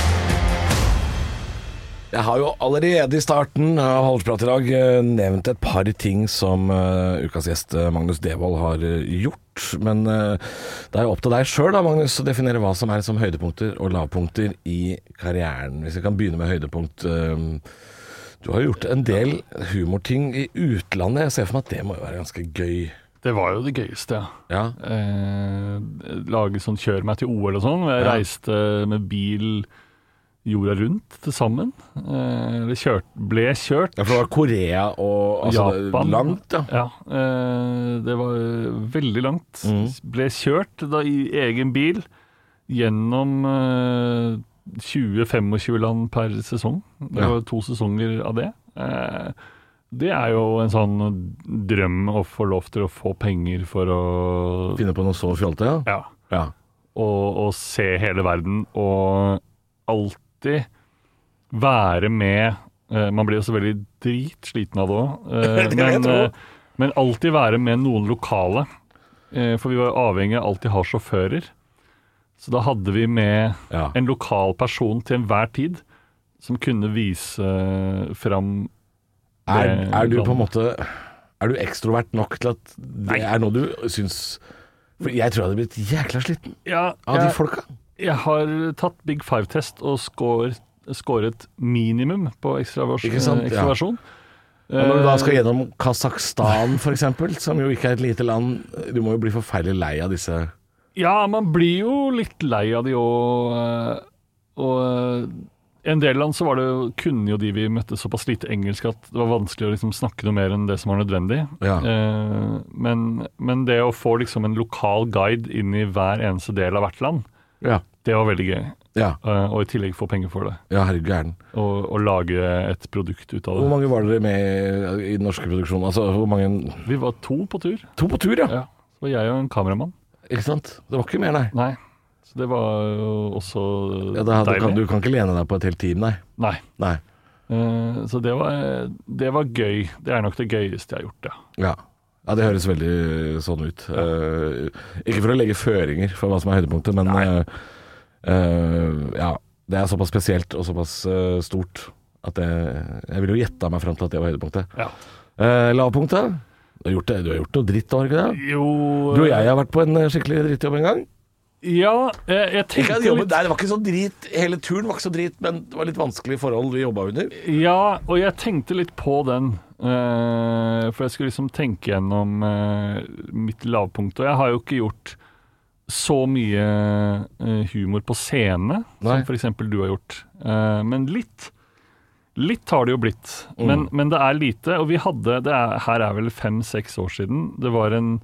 Jeg har jo allerede i starten av Halvprat i dag nevnt et par ting som ukas gjest Magnus Devold har gjort. Men det er jo opp til deg selv da, Magnus, å definere hva som er som høydepunkter og lavpunkter i karrieren. Hvis vi kan begynne med høydepunkt. Du har gjort en del humorting i utlandet. Jeg ser for meg at det må jo være ganske gøy. Det var jo det gøyeste, ja. Lage sånn kjør meg til OL og sånn. Jeg reiste med bil jorda rundt til sammen. Ble kjørt. Ja, for det var Korea og Japan. Langt, ja. Det var veldig langt. Ble kjørt da i egen bil gjennom 20-25 land per sesong. Det var 2 sesonger av det. Det er jo en sånn drøm å få lov til å få penger for å finne på noe så fjolte, ja. Og se hele verden og alltid være med. Man blir jo så veldig dritsliten av det også. Men alltid være med noen lokale. For vi var avhengig av alltid ha sjåfører. Så da hadde vi med en lokal person til enhver tid som kunne vise fram Er du på en måte Er du ekstrovert nok til at det er noe du syns? For jeg tror jeg hadde blitt jækla sliten av de folka. Jeg har tatt Big Five-test og skåret minimum på ekstroversjon. Når du da skal gjennom Kasakhstan for eksempel, som jo ikke et lite land, du må jo bli forferdelig lei av disse. Ja, man blir jo litt lei av de og en del land så kunne jo de vi møtte såpass lite engelsk at det var vanskelig å liksom snakke noe mer enn det som var nødvendig. Men det å få liksom en lokal guide inn i hver eneste del av hvert land, det var veldig gøy. Og i tillegg få penger for det. Ja, herregud gæren. Og lage et produkt ut av det. Hvor mange var dere med i den norske produksjonen? Altså, hvor mange? Vi var 2 på tur. 2 på tur, ja? Ja, så var jeg og en kameramann. Ikke sant? Det var ikke mer, nei? Nei. Så det var jo også deilig. Du kan ikke lene deg på et helt team, nei? Nei. Så det var gøy. Det er nok det gøyeste jeg har gjort, ja. Ja, det høres veldig sånn ut. Ikke for å legge føringer for hva som er høydepunktet, men det er såpass spesielt og såpass stort at jeg vil jo gjette meg frem til at det var høydepunktet. Lavpunktet? Du har gjort noe dritt, har ikke det? Jo. Du og jeg har vært på en skikkelig drittjobb en gang. Ja, jeg tenkte litt... Det var ikke så drit, hele turen var ikke så drit, men det var litt vanskelige forhold vi jobbet under. Ja, og jeg tenkte litt på den, for jeg skulle liksom tenke gjennom mitt lavpunkt, og jeg har jo ikke gjort så mye humor på scene, som for eksempel du har gjort, men litt har det jo blitt, men det er lite, og vi hadde, her er vel 5-6 år siden, det var en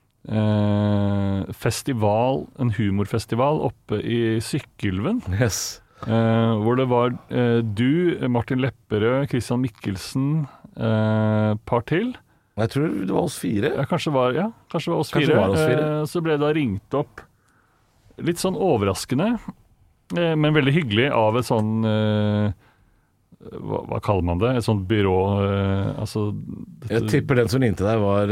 festival, en humorfestival oppe i Sykkylven. Hvor det var du, Martin Lepperød, Christian Mikkelsen, par til. Jeg tror det var oss 4. Ja, kanskje det var oss 4. Så ble det da ringt opp litt sånn overraskende, men veldig hyggelig av et sånn hva kaller man det? Et sånt byrå Jeg tipper den som ringte deg var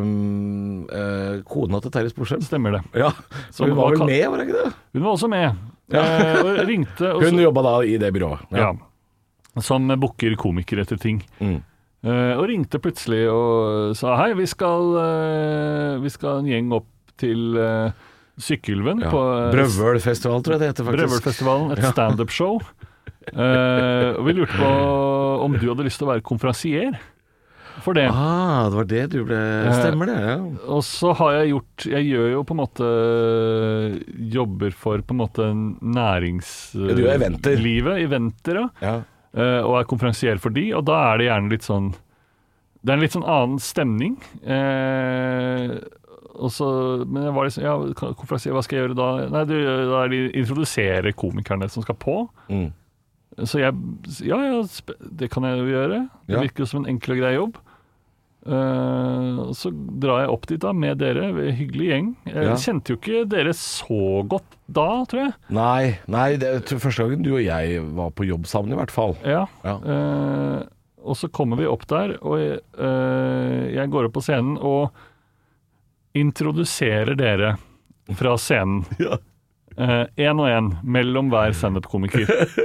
kona til Terje Sporsem. Stemmer det. Ja, så hun var vel med, var det ikke det? Hun var også med. Og ringte hun jobbet da i det byrået. Ja. Som booker komikere etter ting. Og ringte plutselig og sa hei, vi skal en gjeng opp til Sykkylven på Brøvølfestival, tror jeg det heter faktisk. Brøvølfestivalen, et stand-up show. Og vi lurte på om du hadde lyst til å være konferansier for det. Det var det du ble. Stemmer det, ja. Og så har jeg gjør jo på en måte jobber for på en måte næringslivet, eventer, og er konferansier for de, og da er det gjerne litt sånn, det er en litt sånn annen stemning. Og så, men jeg var liksom, konferansier, hva skal jeg gjøre da? Nei, da er de introdusere komikerne som skal på. Så det kan jeg jo gjøre. Det virker som en enkel og grei jobb. Så drar jeg opp dit da med dere, hyggelig gjeng. Jeg kjente jo ikke dere så godt da, tror jeg. Nei, det er første gangen du og jeg var på jobb sammen i hvert fall. Og så kommer vi opp der, og jeg går opp på scenen og introduserer dere fra scenen. En og en mellom hver stand-up-komiker.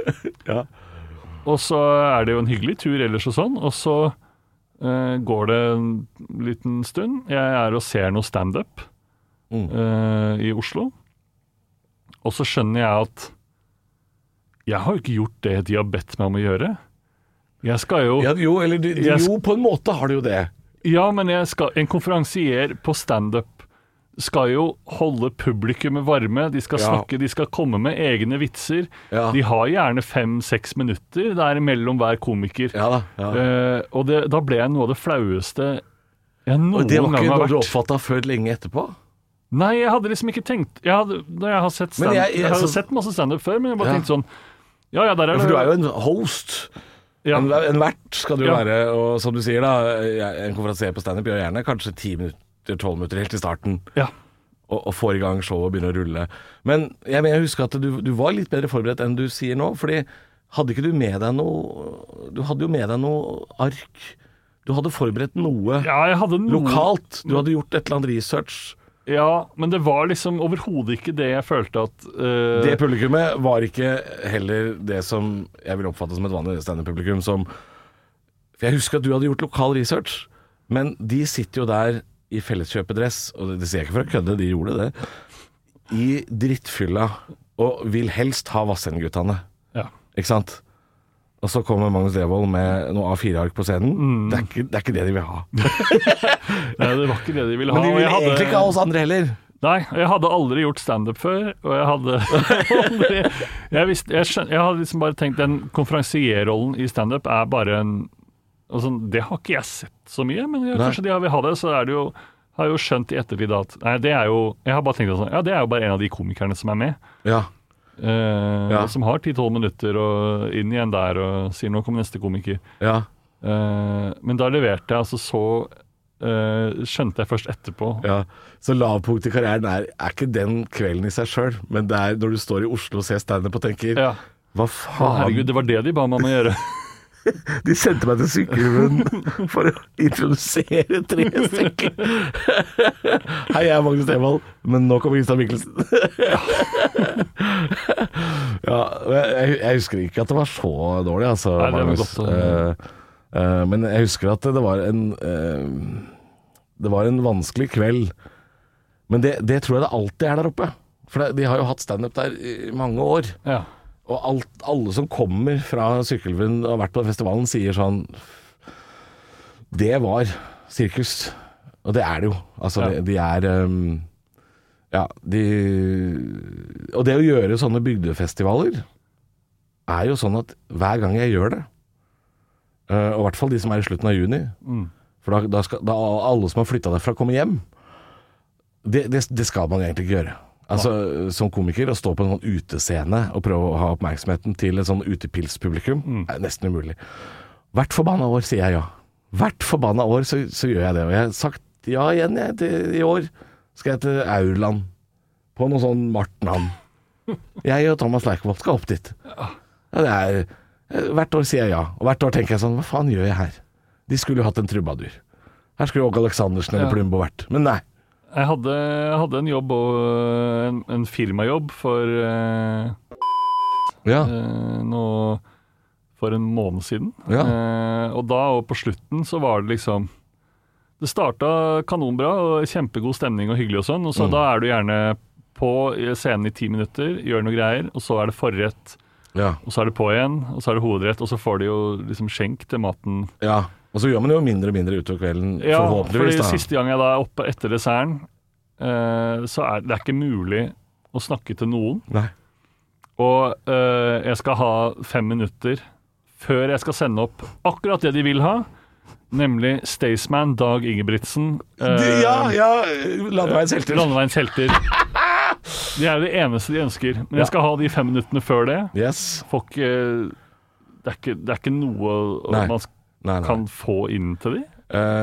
Og så er det jo en hyggelig tur ellers og sånn, og så går det en liten stund. Jeg er og ser noe stand-up i Oslo, og så skjønner jeg at jeg har jo ikke gjort det de har bedt meg om å gjøre. Jeg skal jo... på en måte har du jo det. Ja, men en konferansier på stand-up skal jo holde publikummet varme, de skal snakke, de skal komme med egne vitser. De har gjerne 5-6 minutter der mellom hver komiker. Og da ble jeg noe av det flaueste jeg noen gang har vært. Og det var ikke noe du oppfattet før lenge etterpå? Nei, jeg hadde liksom ikke tenkt når jeg har sett stand-up, jeg har sett masse stand-up før, men jeg bare tenkte sånn der er det. For du er jo en host. En vert skal du være, og som du sier da, en konferansier på stand-up gjør gjerne kanskje 10 minutter 12 minutter helt i starten og får i gang showet og begynner å rulle. Men jeg husker at du var litt bedre forberedt enn du sier nå, fordi hadde ikke du med deg du hadde jo med deg noe ark, du hadde forberedt noe jeg hadde noe lokalt, du hadde gjort et eller annet research. Ja, men det var liksom overhodet ikke det jeg følte at Det publikummet var ikke heller det som jeg vil oppfatte som et vanlig stand-up-publikum som... For jeg husker at du hadde gjort lokal research, men de sitter jo der i felleskjøpedress, og det sier jeg ikke for å kødde, de gjorde det, i drittfylla, og vil helst ha Vassendguttene. Ja. Ikke sant? Og så kommer Magnus Devold med noe A4-ark på scenen. Det er ikke det de vil ha. Nei, det var ikke det de ville ha. Men de ville egentlig ikke ha oss andre heller. Nei, jeg hadde aldri gjort stand-up før, og jeg hadde aldri... Jeg hadde liksom bare tenkt, den konferansierrollen i stand-up er bare en... Altså, det har ikke jeg sett så mye, men kanskje de vil ha det, så er det jo... Har jo skjønt i ettertid at... Nei, det er jo... Jeg har bare tenkt sånn, ja, det er jo bare en av de komikerne som er med. Ja. Som har 10-12 minutter og inn igjen der og sier nå kommer neste komiker. Ja. Men da leverte jeg altså så skjønte jeg først etterpå. Ja. Så lavpunkt i karrieren er ikke den kvelden i seg selv, men det er når du står i Oslo og ser stand-up og tenker hva faen? Herregud, det var det de ba meg om å gjøre. De sendte meg til Sykkylven for å introdusere 3 stykker. Hei, jeg er Magnus Devold, men nå kommer Kristian Mikkelsen. Ja, jeg husker ikke at det var så dårlig, altså. Nei, det var godt. Men jeg husker at det var en vanskelig kveld. Men det tror jeg det alltid er der oppe. For de har jo hatt stand-up der i mange år. Ja. Og alle som kommer fra Sykkylven og har vært på den festivalen sier sånn, det var sirkus, og det er det jo. Altså, de er og det å gjøre sånne bygdefestivaler er jo sånn at hver gang jeg gjør det, og i hvert fall de som er i slutten av juni, for da alle som har flyttet derfra kommer hjem, det skal man egentlig ikke gjøre. Altså, som komiker, å stå på en sånn utescene og prøve å ha oppmerksomheten til et sånn utepilspublikum er nesten umulig. Hvert forbanna år sier jeg ja. Hvert forbanna år så gjør jeg det. Og jeg har sagt ja igjen, i år skal jeg til Aurland på noe sånn Martenhamn. Jeg og Thomas Leikvold skal opp dit. Ja, hvert år sier jeg ja. Og hvert år tenker jeg sånn, hva faen gjør jeg her? De skulle jo hatt en trubadur. Her skulle Åge Aleksandersen eller Plumbo vært. Men nei. Jeg hadde en jobb og en firmajobb for nå for en måned siden. Ja. Og da og på slutten så var det liksom det startet kanonbra og kjempegod stemning og hyggelig og sånn, og så da er du gjerne på scenen i 10 minutter, gjør noe greier, og så er det forrett, og så er det på igjen, og så er det hovedrett, og så får du jo liksom skjenk til maten. Ja. Og så gjør man jo mindre og mindre utover kvelden, forhåpentligvis. Ja, fordi siste gang jeg da er oppe etter desserten, så er det ikke mulig å snakke til noen. Nei. Og jeg skal ha 5 minutter før jeg skal sende opp akkurat det de vil ha, nemlig Staysman, Dag Ingebrigtsen. Landeveiens helter. Landeveiens helter. Det er det eneste de ønsker. Men jeg skal ha de 5 minuttene før det. Yes. Folk, det er ikke noe man kan få inn til de.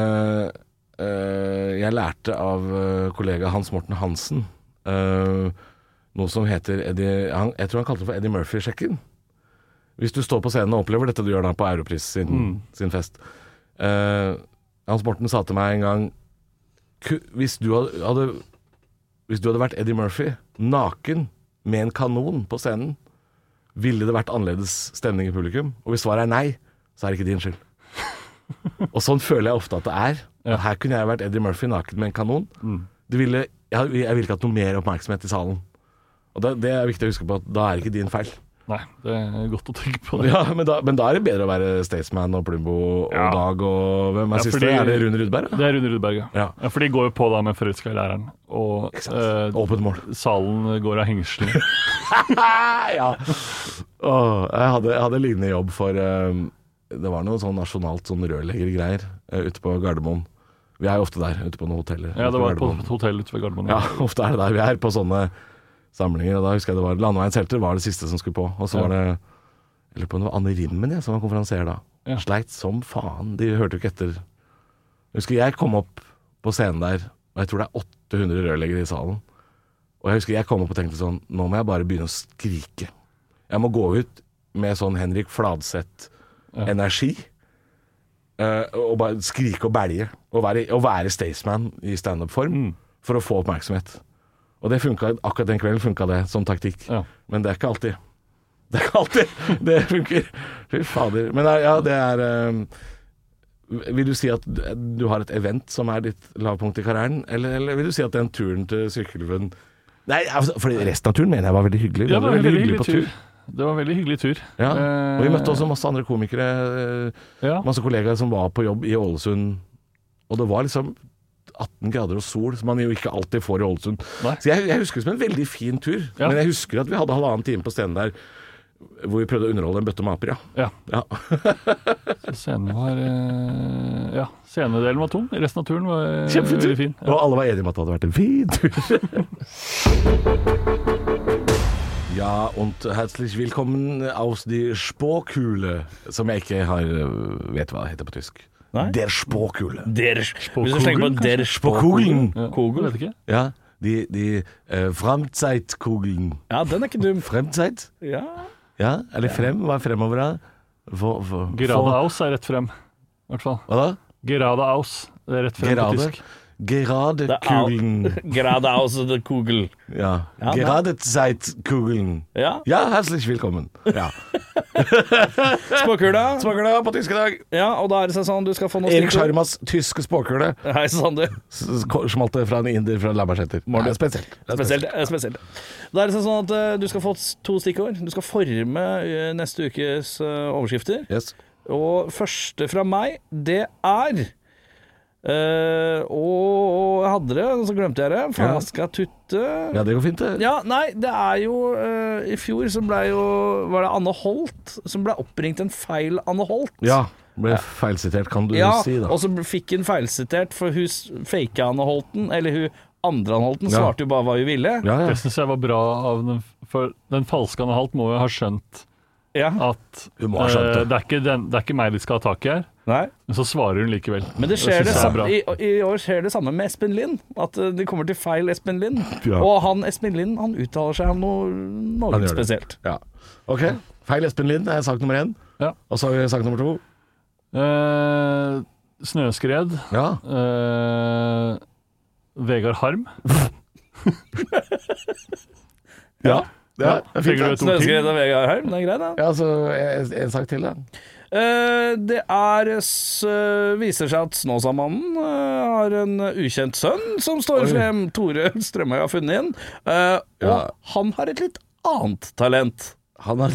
Jeg lærte av kollega Hans Morten Hansen noe som heter jeg tror han kalte det for Eddie Murphy-sjekken. Hvis du står på scenen og opplever dette du gjør da på Europris sin fest. Hans Morten sa til meg en gang, hvis du hadde vært Eddie Murphy naken med en kanon på scenen, ville det vært annerledes stemning i publikum? Og hvis svaret er nei, så er det ikke din skyld. Og sånn føler jeg ofte at det er. Her kunne jeg vært Eddie Murphy naken med en kanon. Jeg ville ikke hatt noe mer oppmerksomhet i salen. Og det er viktig å huske på at da er det ikke din feil. Nei, det er godt å tenke på det. Ja, men da er det bedre å være Staysman og Plumbo og Dag og hvem er siste? Er det Rune Rudberg? Det er Rune Rudberg, ja. For de går jo på da med Forelska i læreren. Og åpent mål. Salen går av hengselen. Ja. Jeg hadde lignende jobb for det var noe sånn nasjonalt sånn rørleggergreier ute på Gardermoen. Vi er jo ofte der, ute på noen hoteller. Ja, det var på et hotell ute ved Gardermoen. Ja, ofte er det der. Vi er på sånne samlinger, og da husker jeg det var Landeveiens helter var det siste som skulle på. Og så var det, eller på noe Anne Rimmen, som var konferansier da. Sleit som faen. De hørte jo ikke etter. Jeg husker jeg kom opp på scenen der, og jeg tror det er 800 rørleggere i salen. Og jeg husker jeg kom opp og tenkte sånn, nå må jeg bare begynne å skrike. Jeg må gå ut med sånn Henrik Fladseth-energi, og bare skrike og belge, og være Staysman i stand-up-form. for å få oppmerksomhet. Og det funket, akkurat den kvelden funket det som taktikk. Ja. Men det er ikke alltid. Det funker. Fy fader. Men ja, det er vil du si at du har et event som er ditt lavpunkt i karrieren, eller vil du si at den turen til Sykkylven... Nei, altså, for resten av turen mener jeg var veldig hyggelig. Ja, det var veldig hyggelig på tur. Det var veldig hyggelig tur. Ja. Og vi møtte også masse andre komikere, masse kollegaer som var på jobb i Ålesund, og det var liksom 18 grader og sol, som man jo ikke alltid får i Ålesund. Nei. Så jeg husker det som en veldig fin tur, men jeg husker at vi hadde 1,5 time på scenen der, hvor vi prøvde å underholde en bøtte med aper, ja. Scenen var scenedelen var tom. Resten av turen var veldig fin. Ja. Og alle var enige om at det hadde vært en fin tur. Ja, und herzlich willkommen aus die Spåkule, som jeg ikke vet hva det heter på tysk. Nei? Der Spåkule. Hvis du slenger på der Spåkulen. Kogel, vet ikke? Ja, de Fremdzeitkugeln. Ja, den er ikke dum. Fremdzeit? Ja, eller frem, hva er fremover da? Geradeaus er rett frem, i hvert fall. Hva da? Geradeaus, det er rett frem på tysk. Geradekugeln. Geradeaus der Kugel. Ja, Geradezeit-Kugeln. Ja, herzlich willkommen. Ja. Spåkula på tysk i dag. Ja, og da er det sånn du skal få noe Erik Sjarmas tyske spåkule. Hei, sånn du. Smalt det fra en inder fra Lambertseter. Spesielt. Da er det sånn at du skal få 2 stikkord. Du skal forme neste ukes overskrifter. Yes. Og første fra meg, det er og jeg hadde det, så glemte jeg det. Flaska tutte. Ja, det går fint det. Ja, nei, det er jo i fjor så var det Anne Holt som ble oppringt en feil Anne Holt. Ja, ble feilsitert, kan du si da. Og så fikk hun feilsitert, for hun fake Anne Holten, eller hun andre Anne Holten svarte jo bare hva hun ville. Det synes jeg var bra av den, for den falske Anne Holt må jo ha skjønt at det er ikke meg de skal ha tak i her. Nei. Men så svarer hun likevel. Men det skjer i år skjer det samme med Espen Lind. At de kommer til feil Espen Lind. Og Espen Lind, han uttaler seg om noe spesielt. Ja. Ok, feil Espen Lind er sak nummer 1. Ja. Og så har vi sak nummer 2. Snøskred. Ja. Vegard Harm. Ja. Snøskred og Vegard Harm, det er greit da. Ja, så en sak til da. Det viser seg at Snåsamannen har en ukjent sønn som står frem. Tore Strømøy har funnet inn. Og han har et litt annet talent. Han har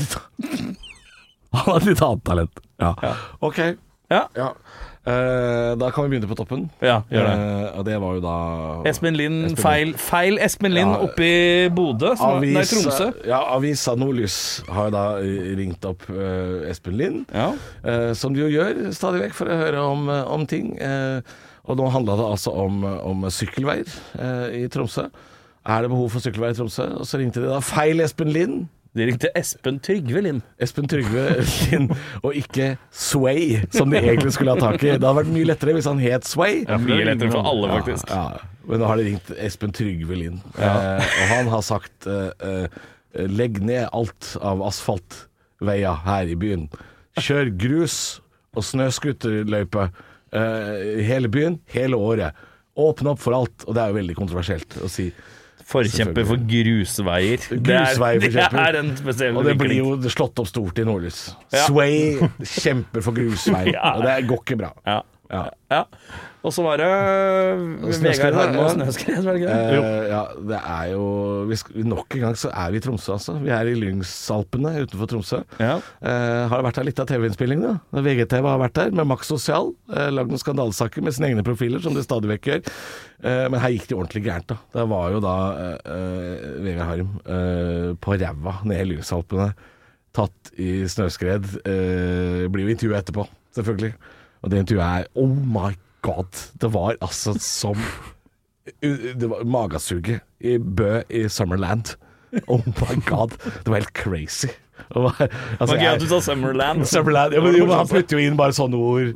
litt annet talent. Ja. Ok. Ja. Da kan vi begynne på toppen. Ja, gjør det. Og det var jo da Espen Lind, feil Espen Lind oppe i Bodø, Tromsø. Ja, Avisa Nordlys har da ringt opp Espen Lind, som de jo gjør stadig vekk for å høre om ting. Og nå handlet det altså om sykkelveier i Tromsø. Er det behov for sykkelveier i Tromsø? Og så ringte de da feil Espen Lind. De ringte Espen Trygve Lind. Espen Trygve Lind, og ikke Sway, som de egentlig skulle ha tak i. Det hadde vært mye lettere hvis han het Sway. Ja, mye lettere for alle, faktisk. Ja. Men nå har de ringt Espen Trygve Lind. Og han har sagt legg ned alt av asfaltveier her i byen. Kjør grus og snøskuterløype hele byen, hele året. Åpne opp for alt, og det er jo veldig kontroversielt å si. Forkjemper for grusveier. Det er en spesiell. Og det blir jo slått opp stort i Nordlys. Sway kjemper for grusveier, og det går ikke bra. Ja. Og så var det Vegard Harm og Snøskred, var det ikke det? Ja, det er jo nok en gang så er vi i Tromsø, altså. Vi er i Lyngsalpene utenfor Tromsø. Har det vært her litt av TV-innspilling da? VGTV har vært der med Max Sosial, lagd noen skandalesaker med sine egne profiler, som det stadig vekk gjør. Men her gikk det ordentlig gærent da. Det var jo da Vegard Harm på ræva ned i Lyngsalpene, tatt i snøskred, blir jo intervjuet etterpå, selvfølgelig. Og det intervjuet er, oh my god, det var altså som det var magasuget i Bø i Summerland. Oh my god, det var helt crazy. Altså, gøy at du sa Summerland. Ja, men han putter jo inn bare sånne ord.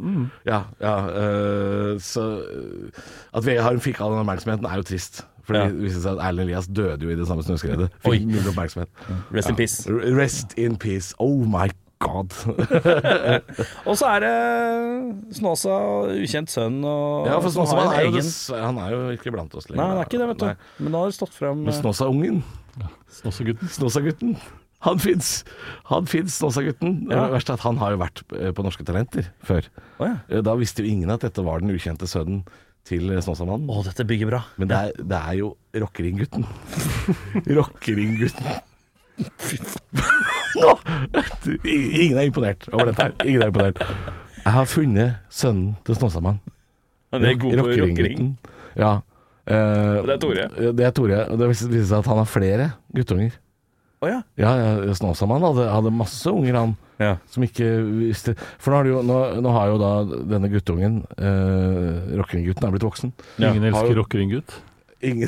Så at Vegard Harm fikk all den oppmerksomheten er jo trist. For det viser seg at Erlend Elias døde jo i det samme snøskredet. Fikk mye oppmerksomhet. Rest in peace. Rest in peace. Oh my god. Og så det Snåsa, ukjent sønn og, ja, for Snåsa han er jo ikke blant oss lenger. Nei, han ikke det, vet du. Nei. Men nå har det stått frem Snåsa-ungen. Snåsa-gutten. Han finnes Snåsa-gutten. Det verste at han har jo vært på Norske Talenter før. Da visste jo ingen at dette var den ukjente sønnen til Snåsamannen. Dette bygger bra. Men det er jo Rockering-gutten. Rockering-gutten. Ingen imponert over dette. Ingen er imponert. Jeg har funnet sønnen til Snåsamannen. Han god på rockering. Ja. Det Tore. Det Tore. Og det viser seg at han har flere guttunger. Ja, Snåsamannen hadde masse unger han som ikke visste. For nå har jo da denne guttungen rockering-gutten blitt voksen. Ingen elsker rockering-gutt. Ingen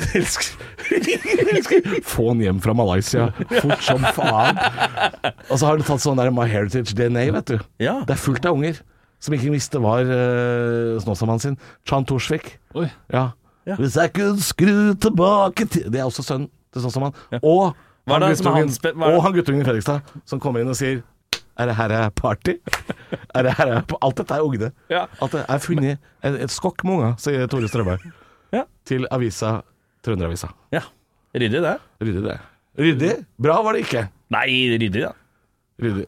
elsker få han hjem fra Malaysia fort som faen. Og så har du tatt sånn der My Heritage DNA, vet du. Det fullt av unger som ikke visste var Snåsamannen sin. Chan Torsvik. Hvis jeg kunne skru tilbake til. Det også sønnen til Snåsamannen. Og han guttungen i Fredrikstad som kommer inn og sier det her party? Alt dette ungene. Alt det funnet et skokk med unger, sier Tore Strømberg til avisa Trønderavisa. Ryddig det. Ryddig? Bra var det ikke. Nei, ryddig Ryddig.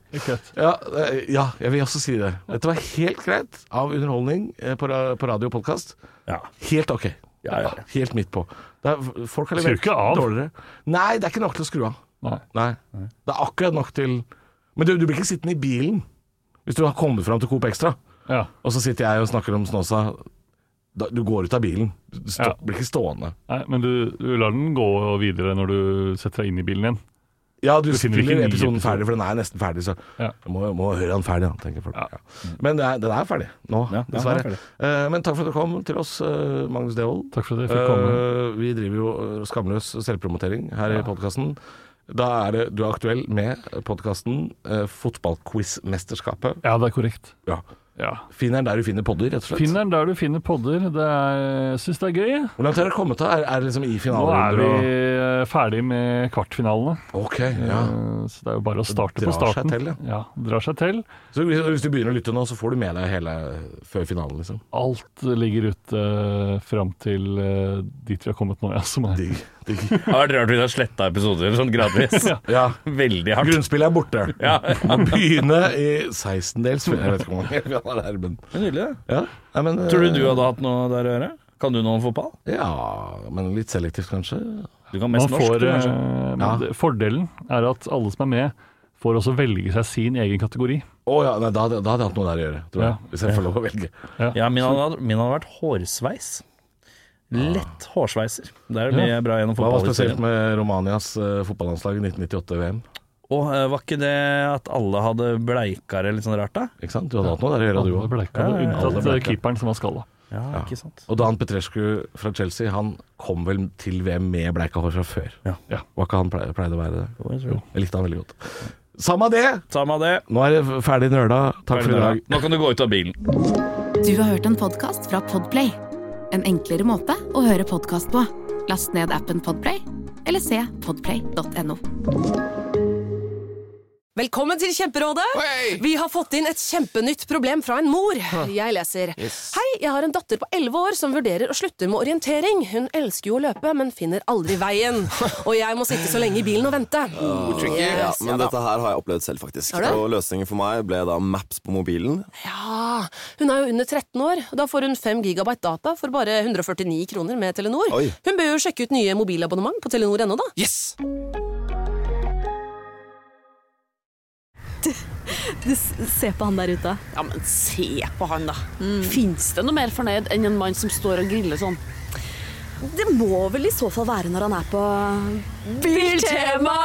Jeg vil også si det. Dette var helt greit av underholdning på radio og podcast. Helt ok. Helt midt på. Folk har levert dårligere. Nei, det er ikke nok til å skru av. Nei. Det er akkurat nok til. Men du blir ikke sittende i bilen hvis du har kommet fram til Coop Extra, og så sitter jeg og snakker om Snåsa. Du går ut av bilen. Du blir ikke stående. Nei, men du lar den gå videre når du setter deg inn i bilen igjen. Ja, du spiller episoden ferdig, for den er nesten ferdig, så jeg må høre den ferdig, tenker folk. Men den er ferdig nå, dessverre. Men takk for at du kom til oss, Magnus Devold. Takk for at jeg fikk komme. Vi driver jo skamløs selvpromotering her i podcasten. Da du er aktuell med podcasten Fotballquiz-mesterskapet. Ja, det er korrekt. Finner den der du finner podder, rett og slett? Finner den der du finner podder. Jeg synes det er gøy. Hvor langt har dere kommet til? Er det liksom i finalen? Nå vi ferdig med kvartfinalene. Ok, Så det er jo bare å starte på starten. Drar seg til. Så hvis du begynner å lytte nå, så får du med deg hele før finalen, liksom? Alt ligger ute fram til dit vi har kommet nå, som er digg. Det har vært rart hvis du har slettet episoder sånn gradvis. Veldig hardt. Grunnspillet er borte. Må begynne i 16-dels. Jeg vet ikke hvor mange vi har der, men det er nydelig, det. Tror du hadde hatt noe der å gjøre? Kan du noe om fotball? Ja, men litt selektivt kanskje. Du kan mest norsk, kanskje. Fordelen er at alle som er med får også velge seg sin egen kategori. Da hadde jeg hatt noe der å gjøre, tror jeg. Hvis jeg får lov å velge. Min hadde vært hårsveis. Lett hårsveiser. Det mye bra gjennom fotball. Hva var spesielt med Romanias fotballandslag i 1998 VM? Var ikke det at alle hadde bleikere litt sånn rart da? Ikke sant? Du hadde hatt noe der å gjøre, du også. Unntatt keeperen som var skalla. Ikke sant. Og Dan Petrescu fra Chelsea, han kom vel til VM med bleika hår fra før. Var ikke han pleide å være det? Jeg likte han veldig godt. Samme det! Nå er det ferdig nørda. Takk for i dag. Nå kan du gå ut av bilen. Du har hørt en podcast fra Podplay. En enklere måte å høre podcast på. Last ned appen Podplay, eller se podplay.no. Velkommen til Kjemperådet. Vi har fått inn et kjempenytt problem fra en mor. Jeg leser. Hei, jeg har en datter på 11 år som vurderer å slutte med orientering. Hun elsker jo å løpe, men finner aldri veien. Og jeg må sitte så lenge i bilen og vente. Men dette her har jeg opplevd selv, faktisk. Og løsningen for meg ble da Maps på mobilen. Ja, hun er jo under 13 år. Da får hun 5 gigabyte data for bare 149 kroner med Telenor. Hun bør jo sjekke ut nye mobilabonnement på Telenor.no da. Yes! Du, se på han der ute. Ja, men se på han da. Finnes det noe mer fornøyd enn en mann som står og griller sånn? Det må vel i så fall være når han er på Biltema!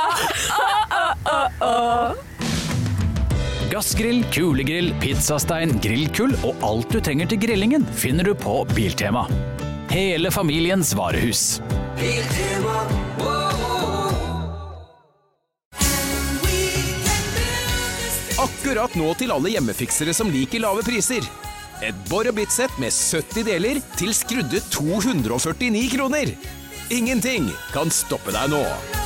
Gassgrill, kulegrill, pizzastein, grillkull og alt du trenger til grillingen finner du på Biltema. Hele familiens varehus. Biltema. Akkurat nå til alle hjemmefiksere som liker lave priser. Et Bor & Bit-sett med 70 deler til skrudde 249 kroner. Ingenting kan stoppe deg nå.